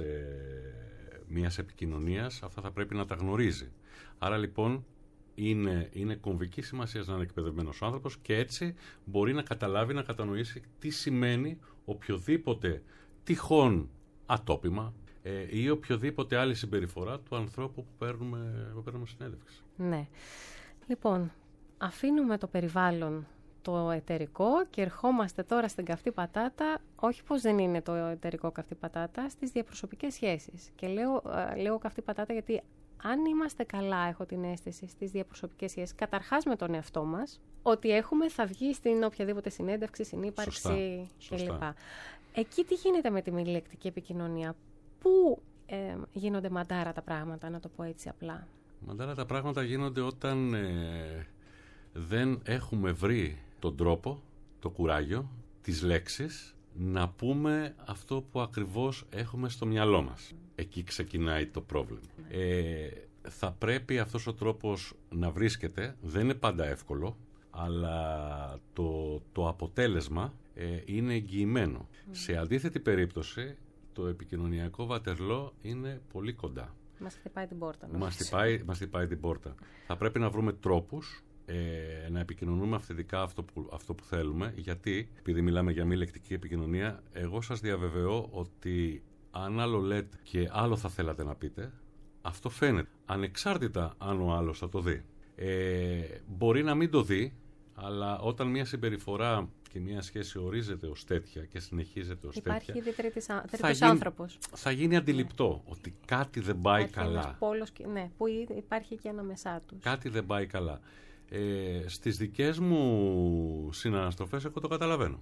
μιας επικοινωνίας, αυτά θα πρέπει να τα γνωρίζει. Άρα λοιπόν είναι κομβική σημασία να είναι εκπαιδευμένος ο άνθρωπος και έτσι μπορεί να καταλάβει, να κατανοήσει τι σημαίνει οποιοδήποτε τυχόν ατόπιμα ή οποιοδήποτε άλλη συμπεριφορά του ανθρώπου που παίρνουμε συνέντευξη. Ναι. Λοιπόν, αφήνουμε το περιβάλλον το εταιρικό και ερχόμαστε τώρα στην καυτή πατάτα, όχι πως δεν είναι το εταιρικό καυτή πατάτα, στις διαπροσωπικές σχέσεις. Και λέω καυτή πατάτα γιατί αν είμαστε καλά, έχω την αίσθηση, στις διαπροσωπικές σχέσεις, καταρχάς με τον εαυτό μας, ότι θα βγει στην οποιαδήποτε συνέντευξη, συνύπαρξη κλπ. Εκεί τι γίνεται με τη μη λεκτική επικοινωνία? Πού γίνονται μαντάρα τα πράγματα, να το πω έτσι απλά? Μαντάρα τα πράγματα γίνονται όταν δεν έχουμε βρει τον τρόπο, το κουράγιο, τις λέξεις, να πούμε αυτό που ακριβώς έχουμε στο μυαλό μας. Εκεί ξεκινάει το πρόβλημα. Θα πρέπει αυτός ο τρόπος να βρίσκεται, δεν είναι πάντα εύκολο, αλλά το αποτέλεσμα είναι εγγυημένο. Σε αντίθετη περίπτωση, το επικοινωνιακό Βατερλό είναι πολύ κοντά. Μας χτυπάει την πόρτα. Μας χτυπάει την πόρτα. Θα πρέπει να βρούμε τρόπους να επικοινωνούμε αυθεντικά αυτό που θέλουμε, γιατί επειδή μιλάμε για μη λεκτική επικοινωνία, εγώ σας διαβεβαιώ ότι αν άλλο λέτε και άλλο θα θέλατε να πείτε, αυτό φαίνεται, ανεξάρτητα αν ο άλλος θα το δει. Μπορεί να μην το δει, αλλά όταν μια συμπεριφορά και μια σχέση ορίζεται ως τέτοια και συνεχίζεται ως τέτοια, υπάρχει ήδη τρίτος άνθρωπος. Θα γίνει αντιληπτό ότι κάτι δεν πάει καλά. Ένας πόλος, ναι, που υπάρχει και ανάμεσά τους. Κάτι δεν πάει καλά. Στις δικές μου συναναστροφές εγώ το καταλαβαίνω.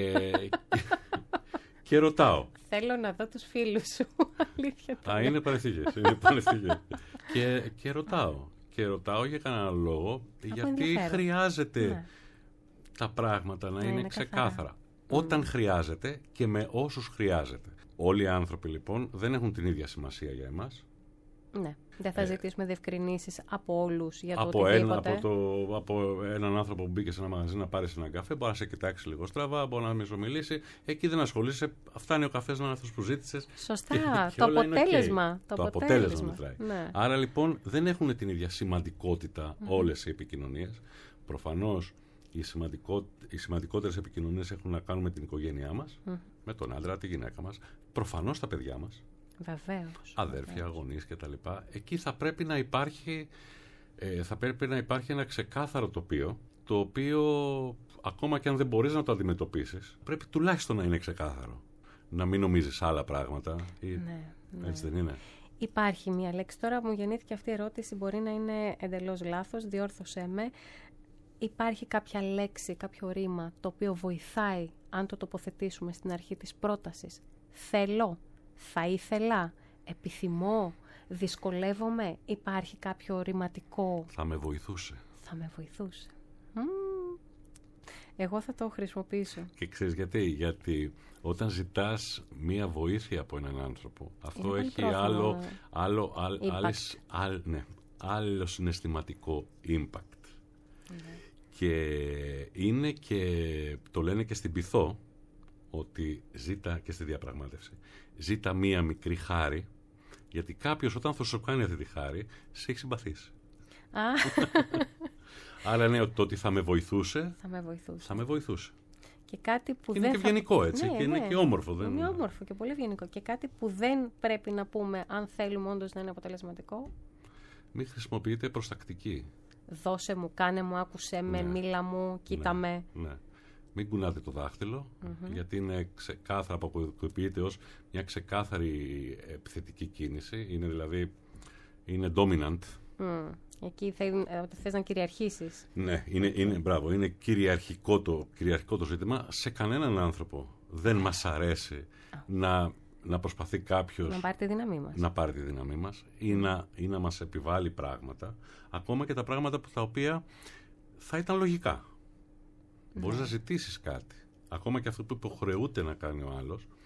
Και ρωτάω. Θέλω να δω τους φίλους σου. Αλήθεια. Είναι παρεθύγες. Και ρωτάω. Και ρωτάω για κανένα λόγο, γιατί χρειάζεται τα πράγματα να είναι ξεκάθαρα. Όταν χρειάζεται και με όσους χρειάζεται. Όλοι οι άνθρωποι λοιπόν δεν έχουν την ίδια σημασία για εμάς. Ναι. Δεν θα ζητήσουμε διευκρινήσεις από όλους για το οτιδήποτε. Από έναν άνθρωπο που μπήκε σε ένα μαγαζί να πάρει έναν καφέ, μπορεί να σε κοιτάξει λίγο στραβά, μπορεί να μισομιλήσει. Εκεί δεν ασχολείσαι. Φτάνει ο καφές να είναι αυτός που ζήτησες. Σωστά. Το αποτέλεσμα. Το αποτέλεσμα μετράει. Ναι. Άρα λοιπόν δεν έχουν την ίδια σημαντικότητα όλες οι επικοινωνίες. Προφανώς οι σημαντικότερες επικοινωνίες έχουν να κάνουν με την οικογένειά μας, με τον άντρα, τη γυναίκα μας, προφανώς τα παιδιά μας. Βεβαίως. Αδέρφια, γονείς κτλ. Εκεί θα πρέπει να υπάρχει, ένα ξεκάθαρο τοπίο, το οποίο ακόμα και αν δεν μπορείς να το αντιμετωπίσεις, πρέπει τουλάχιστον να είναι ξεκάθαρο. Να μην νομίζεις άλλα πράγματα. Έτσι δεν είναι? Υπάρχει μία λέξη. Τώρα μου γεννήθηκε αυτή η ερώτηση, μπορεί να είναι εντελώς λάθος, διόρθωσέ με. Υπάρχει κάποια λέξη, κάποιο ρήμα, το οποίο βοηθάει αν το τοποθετήσουμε στην αρχή της πρότασης? Θέλω, θα ήθελα, επιθυμώ, δυσκολεύομαι, υπάρχει κάποιο ρηματικό? Θα με βοηθούσε. Θα με βοηθούσε. Εγώ θα το χρησιμοποιήσω. Και ξέρεις γιατί? Γιατί όταν ζητάς μία βοήθεια από έναν άνθρωπο, αυτό έχει άλλο συναισθηματικό impact. Και είναι και, το λένε και στην Πειθό, ότι ζήτα, και στη διαπραγμάτευση, ζήτα μία μικρή χάρη, γιατί κάποιος όταν θα σου κάνει αυτή τη χάρη, σε έχει συμπαθήσει. Άρα ναι, το ότι θα με βοηθούσε. Θα με βοηθούσε. Και κάτι που είναι και ευγενικό, έτσι. Και είναι και όμορφο. Είναι όμορφο και πολύ ευγενικό. Και κάτι που δεν πρέπει να πούμε αν θέλουμε όντως να είναι αποτελεσματικό. Μην χρησιμοποιείτε προστακτική. Δώσε μου, κάνε μου, άκουσέ με, μίλα μου, κοίτα με. Ναι. Μην κουνάτε το δάχτυλο, γιατί είναι ξεκάθαρα, αποκωδικοποιείται ως μια ξεκάθαρη επιθετική κίνηση. Είναι δηλαδή, είναι dominant. Εκεί θες να κυριαρχήσεις. Ναι, είναι κυριαρχικό το ζήτημα. Σε κανέναν άνθρωπο δεν μας αρέσει να προσπαθεί κάποιος να πάρει τη δύναμή μας. Ή να μας επιβάλλει πράγματα, ακόμα και τα πράγματα τα οποία θα ήταν λογικά. Μπορείς να ζητήσεις κάτι, ακόμα και αυτό που υποχρεούται να κάνει ο άλλος,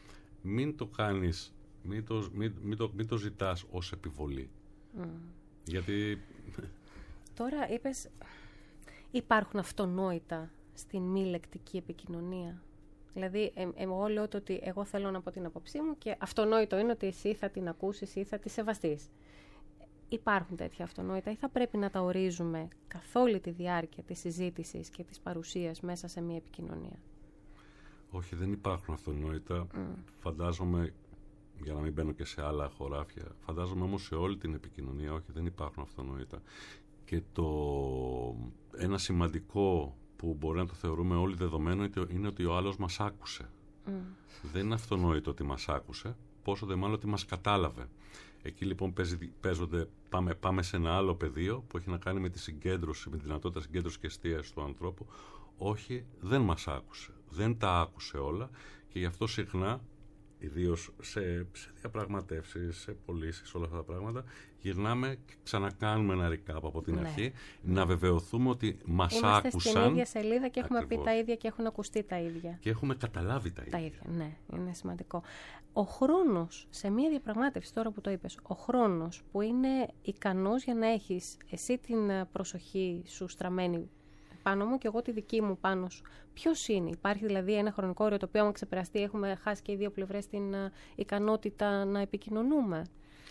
μην το κάνεις, μην το ζητάς ως επιβολή. Γιατί... Τώρα είπες, υπάρχουν αυτονόητα στην μη λεκτική επικοινωνία. Δηλαδή, εγώ λέω ότι εγώ θέλω να πω την άποψή μου και αυτονόητο είναι ότι εσύ θα την ακούσεις ή θα τη σεβαστείς. Υπάρχουν τέτοια αυτονόητα ή θα πρέπει να τα ορίζουμε καθ' όλη τη διάρκεια της συζήτησης και της παρουσίας μέσα σε μια επικοινωνία? Όχι, δεν υπάρχουν αυτονόητα. Φαντάζομαι, για να μην μπαίνω και σε άλλα χωράφια, φαντάζομαι όμως σε όλη την επικοινωνία, όχι, δεν υπάρχουν αυτονόητα. Και ένα σημαντικό που μπορεί να το θεωρούμε όλοι δεδομένο είναι ότι ο άλλος μας άκουσε. Δεν είναι αυτονόητο ότι μας άκουσε, πόσο δε μάλλον ότι μας κατάλαβε. Εκεί λοιπόν πάμε σε ένα άλλο πεδίο που έχει να κάνει με τη συγκέντρωση, με τη δυνατότητα συγκέντρωσης και εστίασης του ανθρώπου. Όχι, δεν μας άκουσε. Δεν τα άκουσε όλα και γι' αυτό συχνά, ιδίως σε διαπραγματεύσεις, σε πωλήσεις, όλα αυτά τα πράγματα, γυρνάμε και ξανακάνουμε ένα recap από την αρχή, να βεβαιωθούμε ότι μας άκουσαν. Είμαστε στην ίδια σελίδα και έχουμε πει τα ίδια και έχουν ακουστεί τα ίδια. Και έχουμε καταλάβει τα ίδια. Ναι, είναι σημαντικό. Ο χρόνος, σε μία διαπραγμάτευση, τώρα που το είπες, ο χρόνος που είναι ικανός για να έχεις εσύ την προσοχή σου στραμμένη πάνω μου και εγώ τη δική μου πάνω σου. Ποιος είναι? Υπάρχει δηλαδή ένα χρονικό όριο το οποίο άμα ξεπεραστεί έχουμε χάσει και οι δύο πλευρές την ικανότητα να επικοινωνούμε?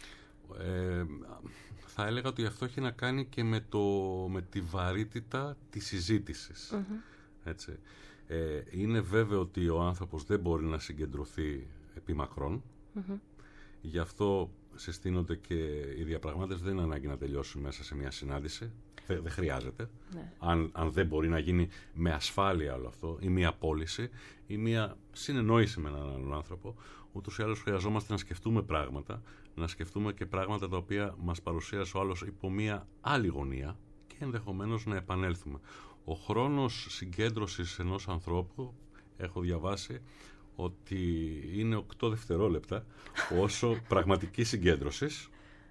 Θα έλεγα ότι αυτό έχει να κάνει και με τη βαρύτητα της συζήτησης. Έτσι. Είναι βέβαιο ότι ο άνθρωπος δεν μπορεί να συγκεντρωθεί επί μακρόν. Γι' αυτό συστήνονται και οι διαπραγμάτευση δεν είναι ανάγκη να τελειώσει μέσα σε μια συνάντηση. Δεν χρειάζεται. Ναι. Αν δεν μπορεί να γίνει με ασφάλεια όλο αυτό, ή μια πώληση, ή μια συνεννόηση με έναν άλλον άνθρωπο, ούτως ή άλλως χρειαζόμαστε να σκεφτούμε πράγματα, να σκεφτούμε και πράγματα τα οποία μας παρουσίασε ο άλλος υπό μια άλλη γωνία και ενδεχομένως να επανέλθουμε. Ο χρόνος συγκέντρωσης ενός ανθρώπου, έχω διαβάσει, ότι είναι 8 δευτερόλεπτα όσο πραγματική συγκέντρωσης.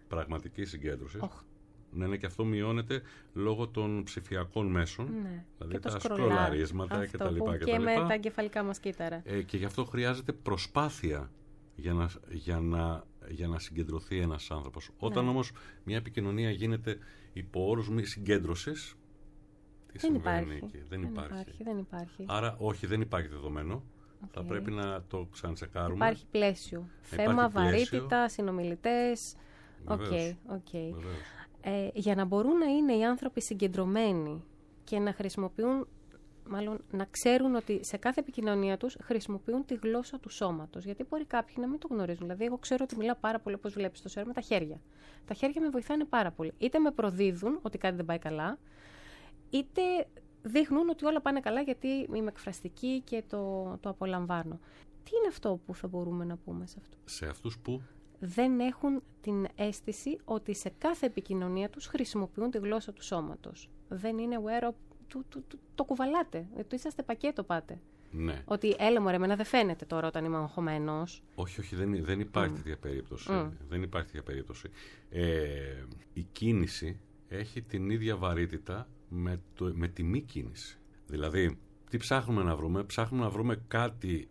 Ναι, και αυτό μειώνεται λόγω των ψηφιακών μέσων, δηλαδή τα σκρολαρίσματα και τα λοιπά. Και με τα εγκεφαλικά μας κύτταρα. Και γι' αυτό χρειάζεται προσπάθεια για να συγκεντρωθεί ένας άνθρωπος. Όταν όμως μια επικοινωνία γίνεται υπό όρους μη συγκέντρωσης, τι συμβαίνει εκεί? Δεν υπάρχει. Άρα όχι, δεν υπάρχει δεδομένο. Θα πρέπει να το ξανατσεκάρουμε. Υπάρχει πλαίσιο. Θέμα, βαρύτητα, συνομιλητές. Okay. Για να μπορούν να είναι οι άνθρωποι συγκεντρωμένοι και να χρησιμοποιούν, μάλλον να ξέρουν ότι σε κάθε επικοινωνία τους χρησιμοποιούν τη γλώσσα του σώματος. Γιατί μπορεί κάποιοι να μην το γνωρίζουν. Δηλαδή, εγώ ξέρω ότι μιλάω πάρα πολύ, όπως βλέπεις το σέρμα, με τα χέρια. Τα χέρια με βοηθάνε πάρα πολύ. Είτε με προδίδουν ότι κάτι δεν πάει καλά, είτε δείχνουν ότι όλα πάνε καλά γιατί είμαι εκφραστική και το απολαμβάνω. Τι είναι αυτό που θα μπορούμε να πούμε σε αυτό? Σε αυτούς που δεν έχουν την αίσθηση ότι σε κάθε επικοινωνία τους χρησιμοποιούν τη γλώσσα του σώματος. Δεν είναι aware το κουβαλάτε. Το είσαστε πακέτο πάτε. Ναι. Ότι έλα μωρέ, εμένα δεν φαίνεται τώρα όταν είμαι αγχωμένος. Όχι, δεν υπάρχει τέτοια περίπτωση. Δεν υπάρχει τέτοια περίπτωση. Η κίνηση έχει την ίδια βαρύτητα με τη μη κίνηση. Δηλαδή, τι ψάχνουμε να βρούμε? Ψάχνουμε να βρούμε κάτι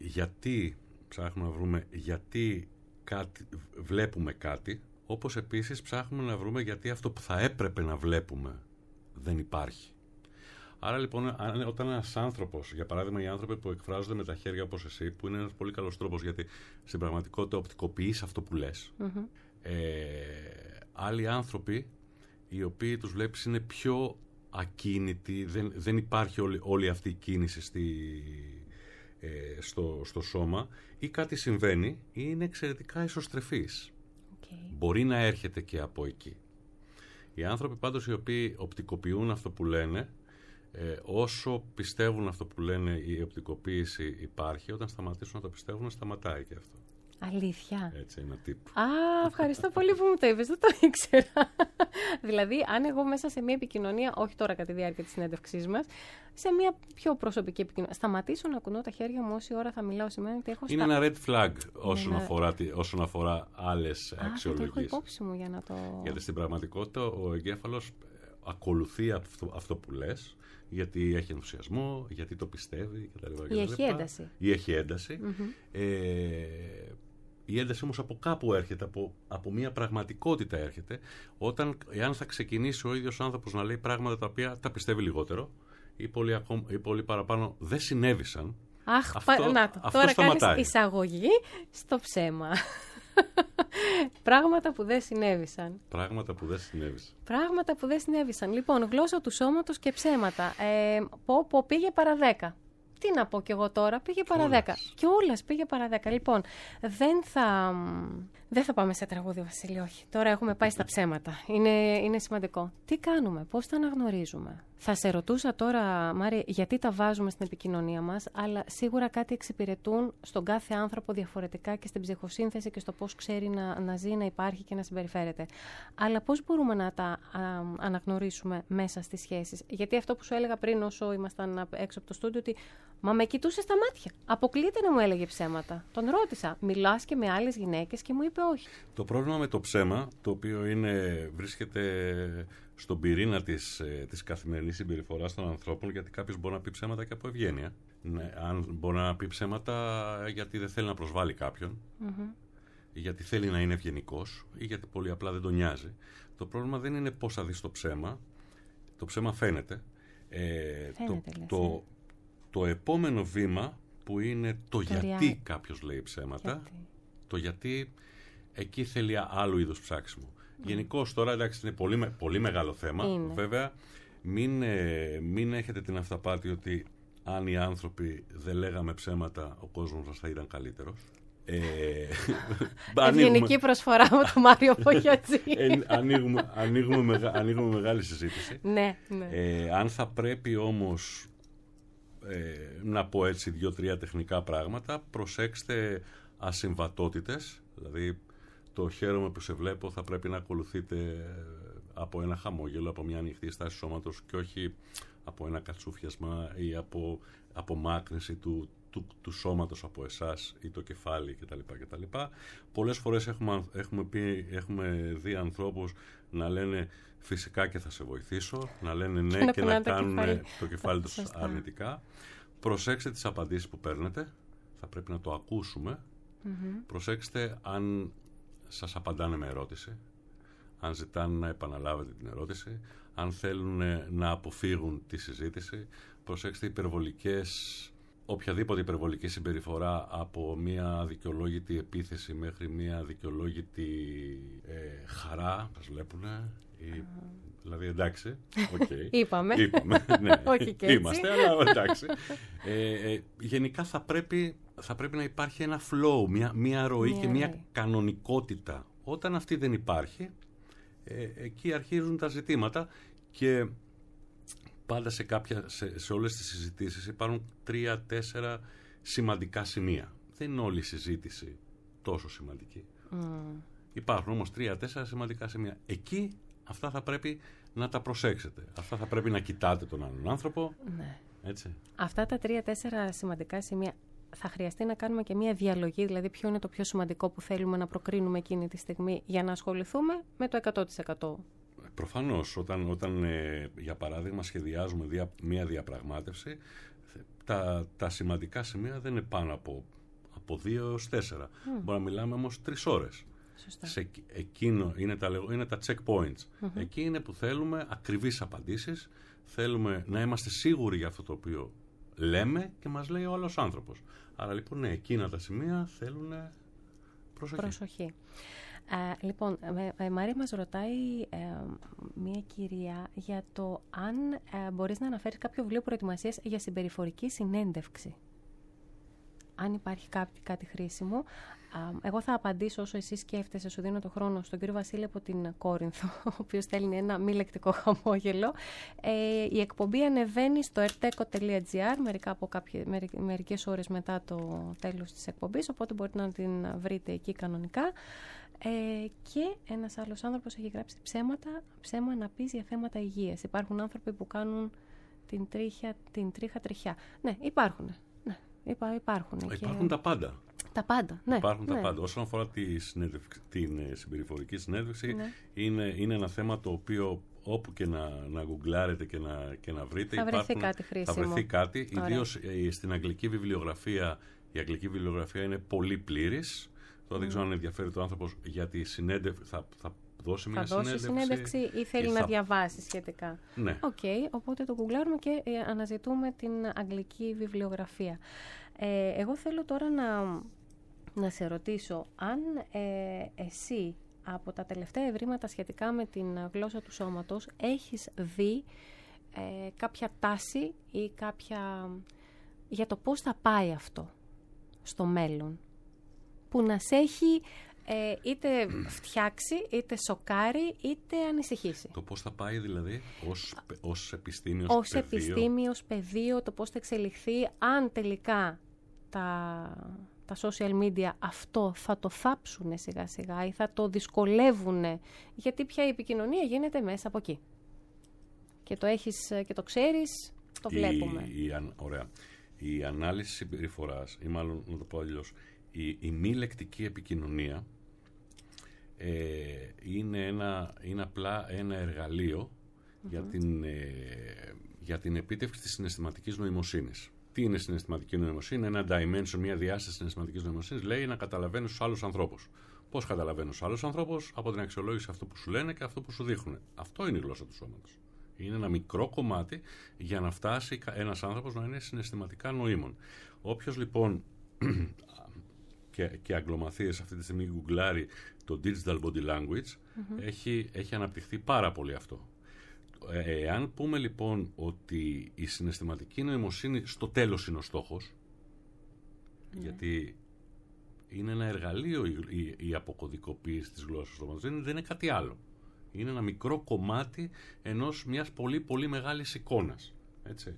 γιατί βλέπουμε κάτι, όπως επίσης ψάχνουμε να βρούμε γιατί αυτό που θα έπρεπε να βλέπουμε δεν υπάρχει. Άρα λοιπόν, όταν ένας άνθρωπος, για παράδειγμα οι άνθρωποι που εκφράζονται με τα χέρια όπως εσύ, που είναι ένας πολύ καλός τρόπος γιατί στην πραγματικότητα οπτικοποιείς αυτό που λες, άλλοι άνθρωποι οι οποίοι τους βλέπεις είναι πιο ακίνητοι, δεν υπάρχει όλη αυτή η κίνηση στο σώμα, ή κάτι συμβαίνει ή είναι εξαιρετικά ισοστρεφής. Μπορεί να έρχεται και από εκεί. Οι άνθρωποι πάντως οι οποίοι οπτικοποιούν αυτό που λένε, όσο πιστεύουν αυτό που λένε η οπτικοποίηση υπάρχει, όταν σταματήσουν να το πιστεύουν σταματάει και αυτό. Αλήθεια? Έτσι, ένα τύπο. Ευχαριστώ πολύ που μου το είπες, δεν το ήξερα. Δηλαδή, αν εγώ μέσα σε μια επικοινωνία, όχι τώρα κατά τη διάρκεια της συνέντευξής μας, σε μια πιο προσωπική επικοινωνία, σταματήσω να κουνώ τα χέρια μου όση ώρα θα μιλάω, σημαίνει ότι έχω Είναι ένα red flag όσον αφορά άλλες αξιολογήσεις. Το έχω υπόψη μου για να το... Γιατί στην πραγματικότητα ο εγκέφαλος ακολουθεί αυτό που λες, γιατί έχει ενθουσιασμό, γιατί το πιστεύει κτλ. Ή έχει ένταση. Ή έχει ένταση. Η ένταση όμως από κάπου έρχεται, από μια πραγματικότητα έρχεται, εάν θα ξεκινήσει ο ίδιος ο άνθρωπος να λέει πράγματα τα οποία τα πιστεύει λιγότερο ή πολύ παραπάνω δεν συνέβησαν. Τώρα κάνεις εισαγωγή στο ψέμα. Πράγματα που δεν συνέβησαν. Πράγματα που δεν συνέβησαν. Λοιπόν, γλώσσα του σώματος και ψέματα. Πήγε παρά 10. Τι να πω κι εγώ τώρα, πήγε παρά 10. Κιόλας πήγε παρά 10. Λοιπόν, δεν θα πάμε σε τραγούδι, Βασίλη, όχι. Τώρα έχουμε πάει στα ψέματα. Είναι σημαντικό. Τι κάνουμε, πώς τα αναγνωρίζουμε. Θα σε ρωτούσα τώρα, Μάρη, γιατί τα βάζουμε στην επικοινωνία μας, αλλά σίγουρα κάτι εξυπηρετούν στον κάθε άνθρωπο διαφορετικά και στην ψυχοσύνθεση και στο πώς ξέρει να ζει, να υπάρχει και να συμπεριφέρεται. Αλλά πώς μπορούμε να τα αναγνωρίσουμε μέσα στις σχέσεις. Γιατί αυτό που σου έλεγα πριν, όσο ήμασταν έξω από το στούντιο, ότι μα με κοιτούσε στα μάτια. Αποκλείται να μου έλεγε ψέματα. Τον ρώτησα, μιλάς και με άλλες γυναίκες, και μου είπε όχι. Το πρόβλημα με το ψέμα, το οποίο βρίσκεται στον πυρήνα της καθημερινής συμπεριφοράς των ανθρώπων, γιατί κάποιος μπορεί να πει ψέματα και από ευγένεια. Ναι, αν μπορεί να πει ψέματα γιατί δεν θέλει να προσβάλλει κάποιον, ή γιατί θέλει να είναι ευγενικός, ή γιατί πολύ απλά δεν τον νοιάζει. Το πρόβλημα δεν είναι πώς θα δεις το ψέμα. Το ψέμα φαίνεται. Το επόμενο βήμα, που είναι το γιατί κάποιος λέει ψέματα, το γιατί, εκεί θέλει άλλου είδους ψάξιμο. Γενικώς τώρα, εντάξει, είναι πολύ μεγάλο θέμα. Βέβαια, μην έχετε την αυταπάτη ότι αν οι άνθρωποι δεν λέγαμε ψέματα, ο κόσμος μας θα ήταν καλύτερος. Ευγενική προσφορά από τον Μάριο Πογιατζή. Ανοίγουμε μεγάλη συζήτηση. Ναι. Αν θα πρέπει όμως να πω έτσι 2-3 τεχνικά πράγματα, προσέξτε ασυμβατότητες, δηλαδή το χαίρομαι που σε βλέπω θα πρέπει να ακολουθείτε από ένα χαμόγελο, από μια ανοιχτή στάση σώματος και όχι από ένα κατσούφιασμα ή από απομάκρυνση του σώματος από εσάς ή το κεφάλι κτλ. Πολλές φορές έχουμε δει ανθρώπους να λένε φυσικά και θα σε βοηθήσω, να λένε ναι και να κάνουν το κεφάλι τους αρνητικά. Προσέξτε τις απαντήσεις που παίρνετε, θα πρέπει να το ακούσουμε. Προσέξτε αν σας απαντάνε με ερώτηση, αν ζητάνε να επαναλάβετε την ερώτηση, αν θέλουν να αποφύγουν τη συζήτηση. Προσέξτε οποιαδήποτε υπερβολική συμπεριφορά, από μια αδικαιολόγητη επίθεση μέχρι μια αδικαιολόγητη χαρά, σας βλέπουνε. Δηλαδή, εντάξει, είπαμε, ναι, όχι και έτσι. Είμαστε, αλλά εντάξει. Γενικά θα πρέπει να υπάρχει ένα flow, μια ροή και μια κανονικότητα. Όταν αυτή δεν υπάρχει, εκεί αρχίζουν τα ζητήματα και πάντα σε όλες τις συζητήσεις υπάρχουν 3-4 σημαντικά σημεία. Δεν είναι όλη η συζήτηση τόσο σημαντική. Υπάρχουν όμως 3-4 σημαντικά σημεία. Εκεί αυτά θα πρέπει να τα προσέξετε. Αυτά θα πρέπει να κοιτάτε τον άλλον άνθρωπο. Ναι. Έτσι. Αυτά τα 3-4 σημαντικά σημεία θα χρειαστεί να κάνουμε και μια διαλογή, δηλαδή ποιο είναι το πιο σημαντικό που θέλουμε να προκρίνουμε εκείνη τη στιγμή για να ασχοληθούμε με το 100%. Προφανώς, όταν για παράδειγμα σχεδιάζουμε μια διαπραγμάτευση, τα σημαντικά σημεία δεν είναι πάνω από 2 έως 4. Μπορεί να μιλάμε όμως 3 ώρες. Εκείνο είναι τα checkpoints. Εκεί είναι που θέλουμε ακριβείς απαντήσεις, θέλουμε να είμαστε σίγουροι για αυτό το οποίο λέμε και μας λέει ο άλλος άνθρωπος. Άρα λοιπόν, ναι, εκείνα τα σημεία θέλουν προσοχή. Λοιπόν, Μαρία, μας ρωτάει μια κυρία για το αν μπορείς να αναφέρεις κάποιο βιβλίο προετοιμασίας για συμπεριφορική συνέντευξη. Αν υπάρχει κάτι χρήσιμο. Εγώ θα απαντήσω όσο εσύ σκέφτεσαι, σου δίνω το χρόνο, στον κύριο Βασίλη από την Κόρινθο, ο οποίος στέλνει ένα μη λεκτικό χαμόγελο. Η εκπομπή ανεβαίνει στο erteco.gr μερικές ώρες μετά το τέλος της εκπομπής, οπότε μπορείτε να την βρείτε εκεί κανονικά. Και ένας άλλος άνθρωπος έχει γράψει ψέμα να πεις για θέματα υγείας. Υπάρχουν άνθρωποι που κάνουν την τρίχα τριχιά. Ναι, υπάρχουν. Υπάρχουν τα πάντα. Τα πάντα, ναι. Υπάρχουν τα πάντα. Όσον αφορά την συμπεριφορική συνέντευξη, είναι ένα θέμα το οποίο όπου και να γκουγκλάρετε και να βρείτε, θα βρεθεί κάτι χρήσιμο. Θα βρεθεί κάτι, ιδίως στην αγγλική βιβλιογραφία. Η αγγλική βιβλιογραφία είναι πολύ πλήρης. Τώρα δεν ξέρω αν ενδιαφέρει το άνθρωπος για τη συνέντευξη. Θα δώσει μια συνέντευξη ή θέλει να διαβάσει σχετικά. Ναι. Οπότε το γκουγκλάρουμε και αναζητούμε την αγγλική βιβλιογραφία. Εγώ θέλω τώρα να σε ρωτήσω αν εσύ από τα τελευταία ευρήματα σχετικά με την γλώσσα του σώματος έχεις δει κάποια τάση ή για το πώς θα πάει αυτό στο μέλλον, που να σε έχει είτε φτιάξει, είτε σοκάρει, είτε ανησυχήσει. Το πώς θα πάει δηλαδή ως επιστήμιος πεδίο, το πώς θα εξελιχθεί, αν τελικά τα social media αυτό θα το θάψουν σιγά σιγά ή θα το δυσκολεύουν, γιατί πια η επικοινωνία γίνεται μέσα από εκεί. Και το έχεις και το ξέρεις, το βλέπουμε. Ωραία. Η ανάλυση συμπεριφοράς, ή μάλλον να το πω αλλιώς, η μη λεκτική επικοινωνία είναι απλά ένα εργαλείο για την επίτευξη της συναισθηματικής νοημοσύνης. Τι είναι συναισθηματική νοημοσύνη? Ένα dimension, μια διάσταση συναισθηματικής νοημοσύνης, λέει να καταλαβαίνεις τους άλλους ανθρώπους. Πώς καταλαβαίνεις τους άλλους ανθρώπους? Από την αξιολόγηση αυτού που σου λένε και αυτού που σου δείχνουν. Αυτό είναι η γλώσσα του σώματος. Είναι ένα μικρό κομμάτι για να φτάσει ένας άνθρωπος να είναι συναισθηματικά νοήμων. Όποιος λοιπόν και αγγλομαθίες αυτή τη στιγμή γκουγκλάρει το digital body language, έχει αναπτυχθεί πάρα πολύ αυτό. Εάν πούμε λοιπόν ότι η συναισθηματική νοημοσύνη στο τέλος είναι ο στόχος, γιατί είναι ένα εργαλείο η αποκωδικοποίηση της γλώσσας του σώματος, δεν είναι κάτι άλλο. Είναι ένα μικρό κομμάτι μιας πολύ πολύ μεγάλης εικόνας. Έτσι.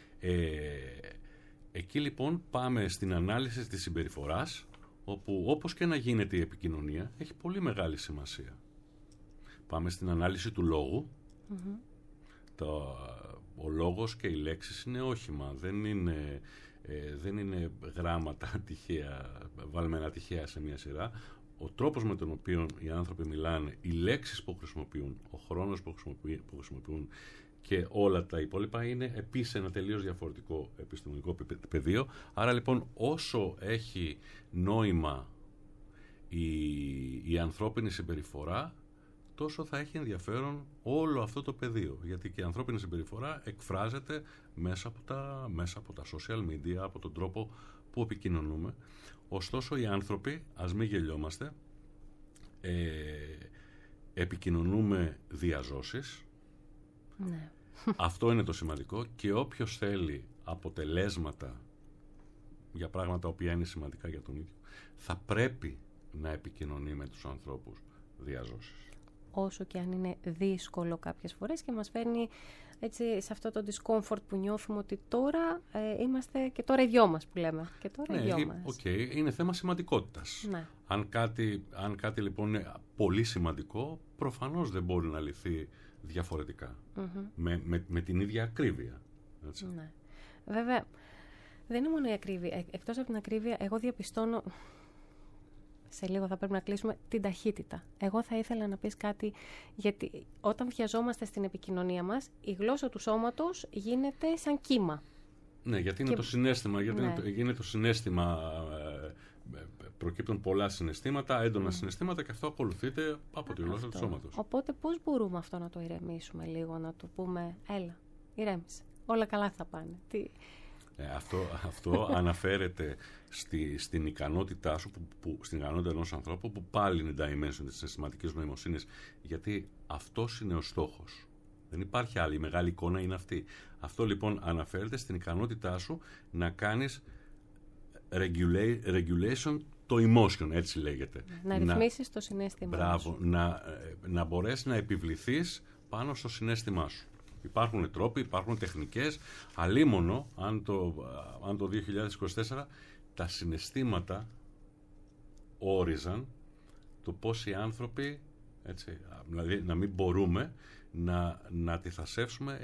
Εκεί λοιπόν πάμε στην ανάλυση της συμπεριφοράς, όπου όπως και να γίνεται η επικοινωνία έχει πολύ μεγάλη σημασία. Πάμε στην ανάλυση του λόγου. Ο λόγος και οι λέξεις είναι όχημα, δεν είναι γράμματα τυχαία, βάλμενα τυχαία σε μια σειρά. Ο τρόπος με τον οποίο οι άνθρωποι μιλάνε, οι λέξεις που χρησιμοποιούν, ο χρόνος που χρησιμοποιούν και όλα τα υπόλοιπα είναι επίσης ένα τελείως διαφορετικό επιστημονικό πεδίο. Άρα λοιπόν όσο έχει νόημα η ανθρώπινη συμπεριφορά, τόσο θα έχει ενδιαφέρον όλο αυτό το πεδίο. Γιατί και η ανθρώπινη συμπεριφορά εκφράζεται μέσα από τα social media, από τον τρόπο που επικοινωνούμε. Ωστόσο οι άνθρωποι, ας μην γελιόμαστε, επικοινωνούμε διαζώσεις. Ναι. Αυτό είναι το σημαντικό, και όποιος θέλει αποτελέσματα για πράγματα οποία είναι σημαντικά για τον ίδιο, θα πρέπει να επικοινωνεί με τους ανθρώπους διαζώσεις. Όσο και αν είναι δύσκολο κάποιες φορές και μας φέρνει έτσι σε αυτό το discomfort που νιώθουμε ότι τώρα είμαστε και τώρα οι δυο μας που λέμε. Και τώρα οι δυο μας. Είναι θέμα σημαντικότητας. Ναι. Αν κάτι λοιπόν είναι πολύ σημαντικό, προφανώς δεν μπορεί να λυθεί διαφορετικά. Με την ίδια ακρίβεια. Έτσι. Ναι. Βέβαια, δεν είναι μόνο η ακρίβεια. Εκτός από την ακρίβεια, εγώ διαπιστώνω... Σε λίγο θα πρέπει να κλείσουμε την ταχύτητα. Εγώ θα ήθελα να πεις κάτι, γιατί όταν βιαζόμαστε στην επικοινωνία μας, η γλώσσα του σώματος γίνεται σαν κύμα. Ναι, γιατί είναι το συναίσθημα, γίνεται το συναίσθημα, προκύπτουν πολλά συναισθήματα, έντονα συναισθήματα, και αυτό ακολουθείται από τη γλώσσα του σώματος. Οπότε πώς μπορούμε αυτό να το ηρεμήσουμε λίγο, να του πούμε, έλα, ηρέμησε, όλα καλά θα πάνε. Αυτό αναφέρεται στην ικανότητά σου, στην ικανότητα ενός ανθρώπου, που πάλι είναι dimension της συναισθηματικής νοημοσύνης, γιατί αυτός είναι ο στόχος. Δεν υπάρχει άλλη, η μεγάλη εικόνα είναι αυτή. Αυτό λοιπόν αναφέρεται στην ικανότητά σου να κάνεις regulation το emotion, έτσι λέγεται. Να ρυθμίσεις το συναίσθημά σου. Να μπορέσεις να επιβληθείς πάνω στο συναίσθημά σου. Υπάρχουν τρόποι, υπάρχουν τεχνικές, αλίμονο αν το 2024 τα συναισθήματα όριζαν το πώς οι άνθρωποι, έτσι, δηλαδή να μην μπορούμε να αντιθασεύσουμε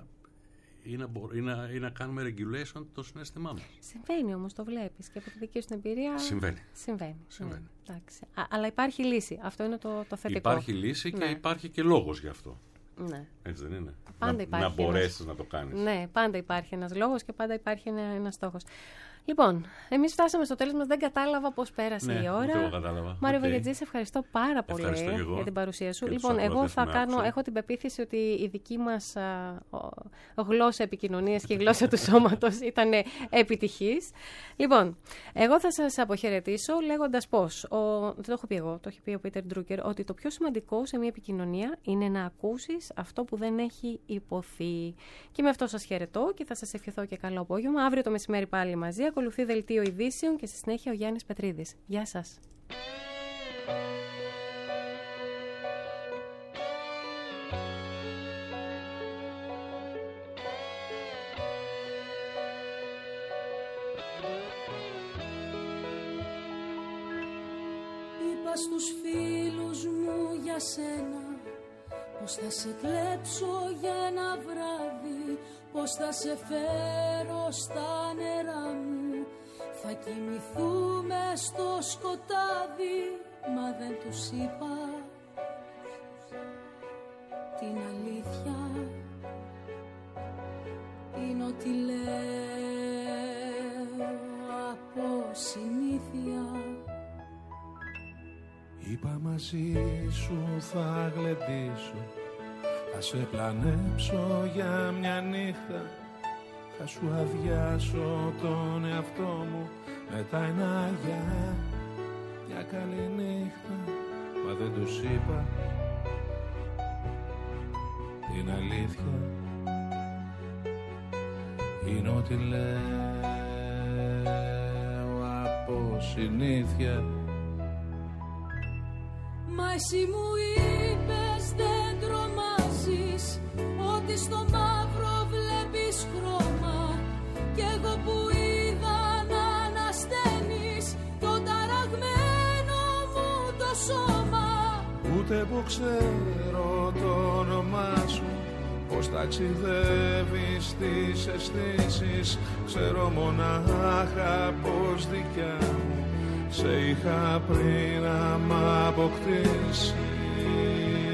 ή να κάνουμε regulation το συναίσθημά μας. Συμβαίνει όμως, το βλέπεις και από τη δική σου την εμπειρία. Συμβαίνει. Ναι, αλλά υπάρχει λύση, αυτό είναι το θετικό. Υπάρχει λύση και υπάρχει και λόγος γι' αυτό. Ναι. Έτσι δεν είναι? Πάντα υπάρχει να μπορέσεις να το κάνεις. Ναι, πάντα υπάρχει ένας λόγος και πάντα υπάρχει ένας στόχος. Λοιπόν, εμείς φτάσαμε στο τέλος μας, δεν κατάλαβα πώς πέρασε η ώρα. Εγώ κατάλαβα. Μάριο Βαγγετζή, σε ευχαριστώ πάρα πολύ για την παρουσία σου. Λοιπόν, εγώ έχω την πεποίθηση ότι η δική μας γλώσσα επικοινωνίας και η γλώσσα του σώματος ήταν επιτυχής. Λοιπόν, εγώ θα σας αποχαιρετήσω λέγοντας πως, δεν το έχω πει εγώ, το έχει πει ο Πίτερ Ντρούκερ, ότι το πιο σημαντικό σε μια επικοινωνία είναι να ακούσεις αυτό που δεν έχει υποθεί. Και με αυτό σας χαιρετώ και θα σας ευχηθώ και καλό απόγευμα. Αύριο το μεσημέρι πάλι μαζί. Ακολουθεί δελτίο ειδήσεων και στη συνέχεια ο Γιάννης Πετρίδης. Γεια σας. Είπα στους φίλους μου για σένα πως θα σε κλέψω για ένα βράδυ, πως θα σε φέρω στα νερά μου. Θα κοιμηθούμε στο σκοτάδι, μα δεν τους είπα την αλήθεια. Είναι ότι λέω από συνήθεια. Είπα μαζί σου θα γλεντήσω, θα σε πλανέψω για μια νύχτα. Θα σου αδειάσω τον εαυτό μου μετά ένα γεια, μια καλή νύχτα. Μα δεν τους είπα την αλήθεια. Είναι ότι λέω από συνήθεια. Μα εσύ μου είπες δεν τρομάζεις, ότι στο μαύρο βλέπεις χρώμα. Κι εγώ που είδα να ανασταίνεις το ταραγμένο μου το σώμα. Ούτε που ξέρω το όνομά σου, πως ταξιδεύεις τις αισθήσεις. Ξέρω μονάχα πως δικιά μου σε είχα πριν να μ' αποκτήσεις.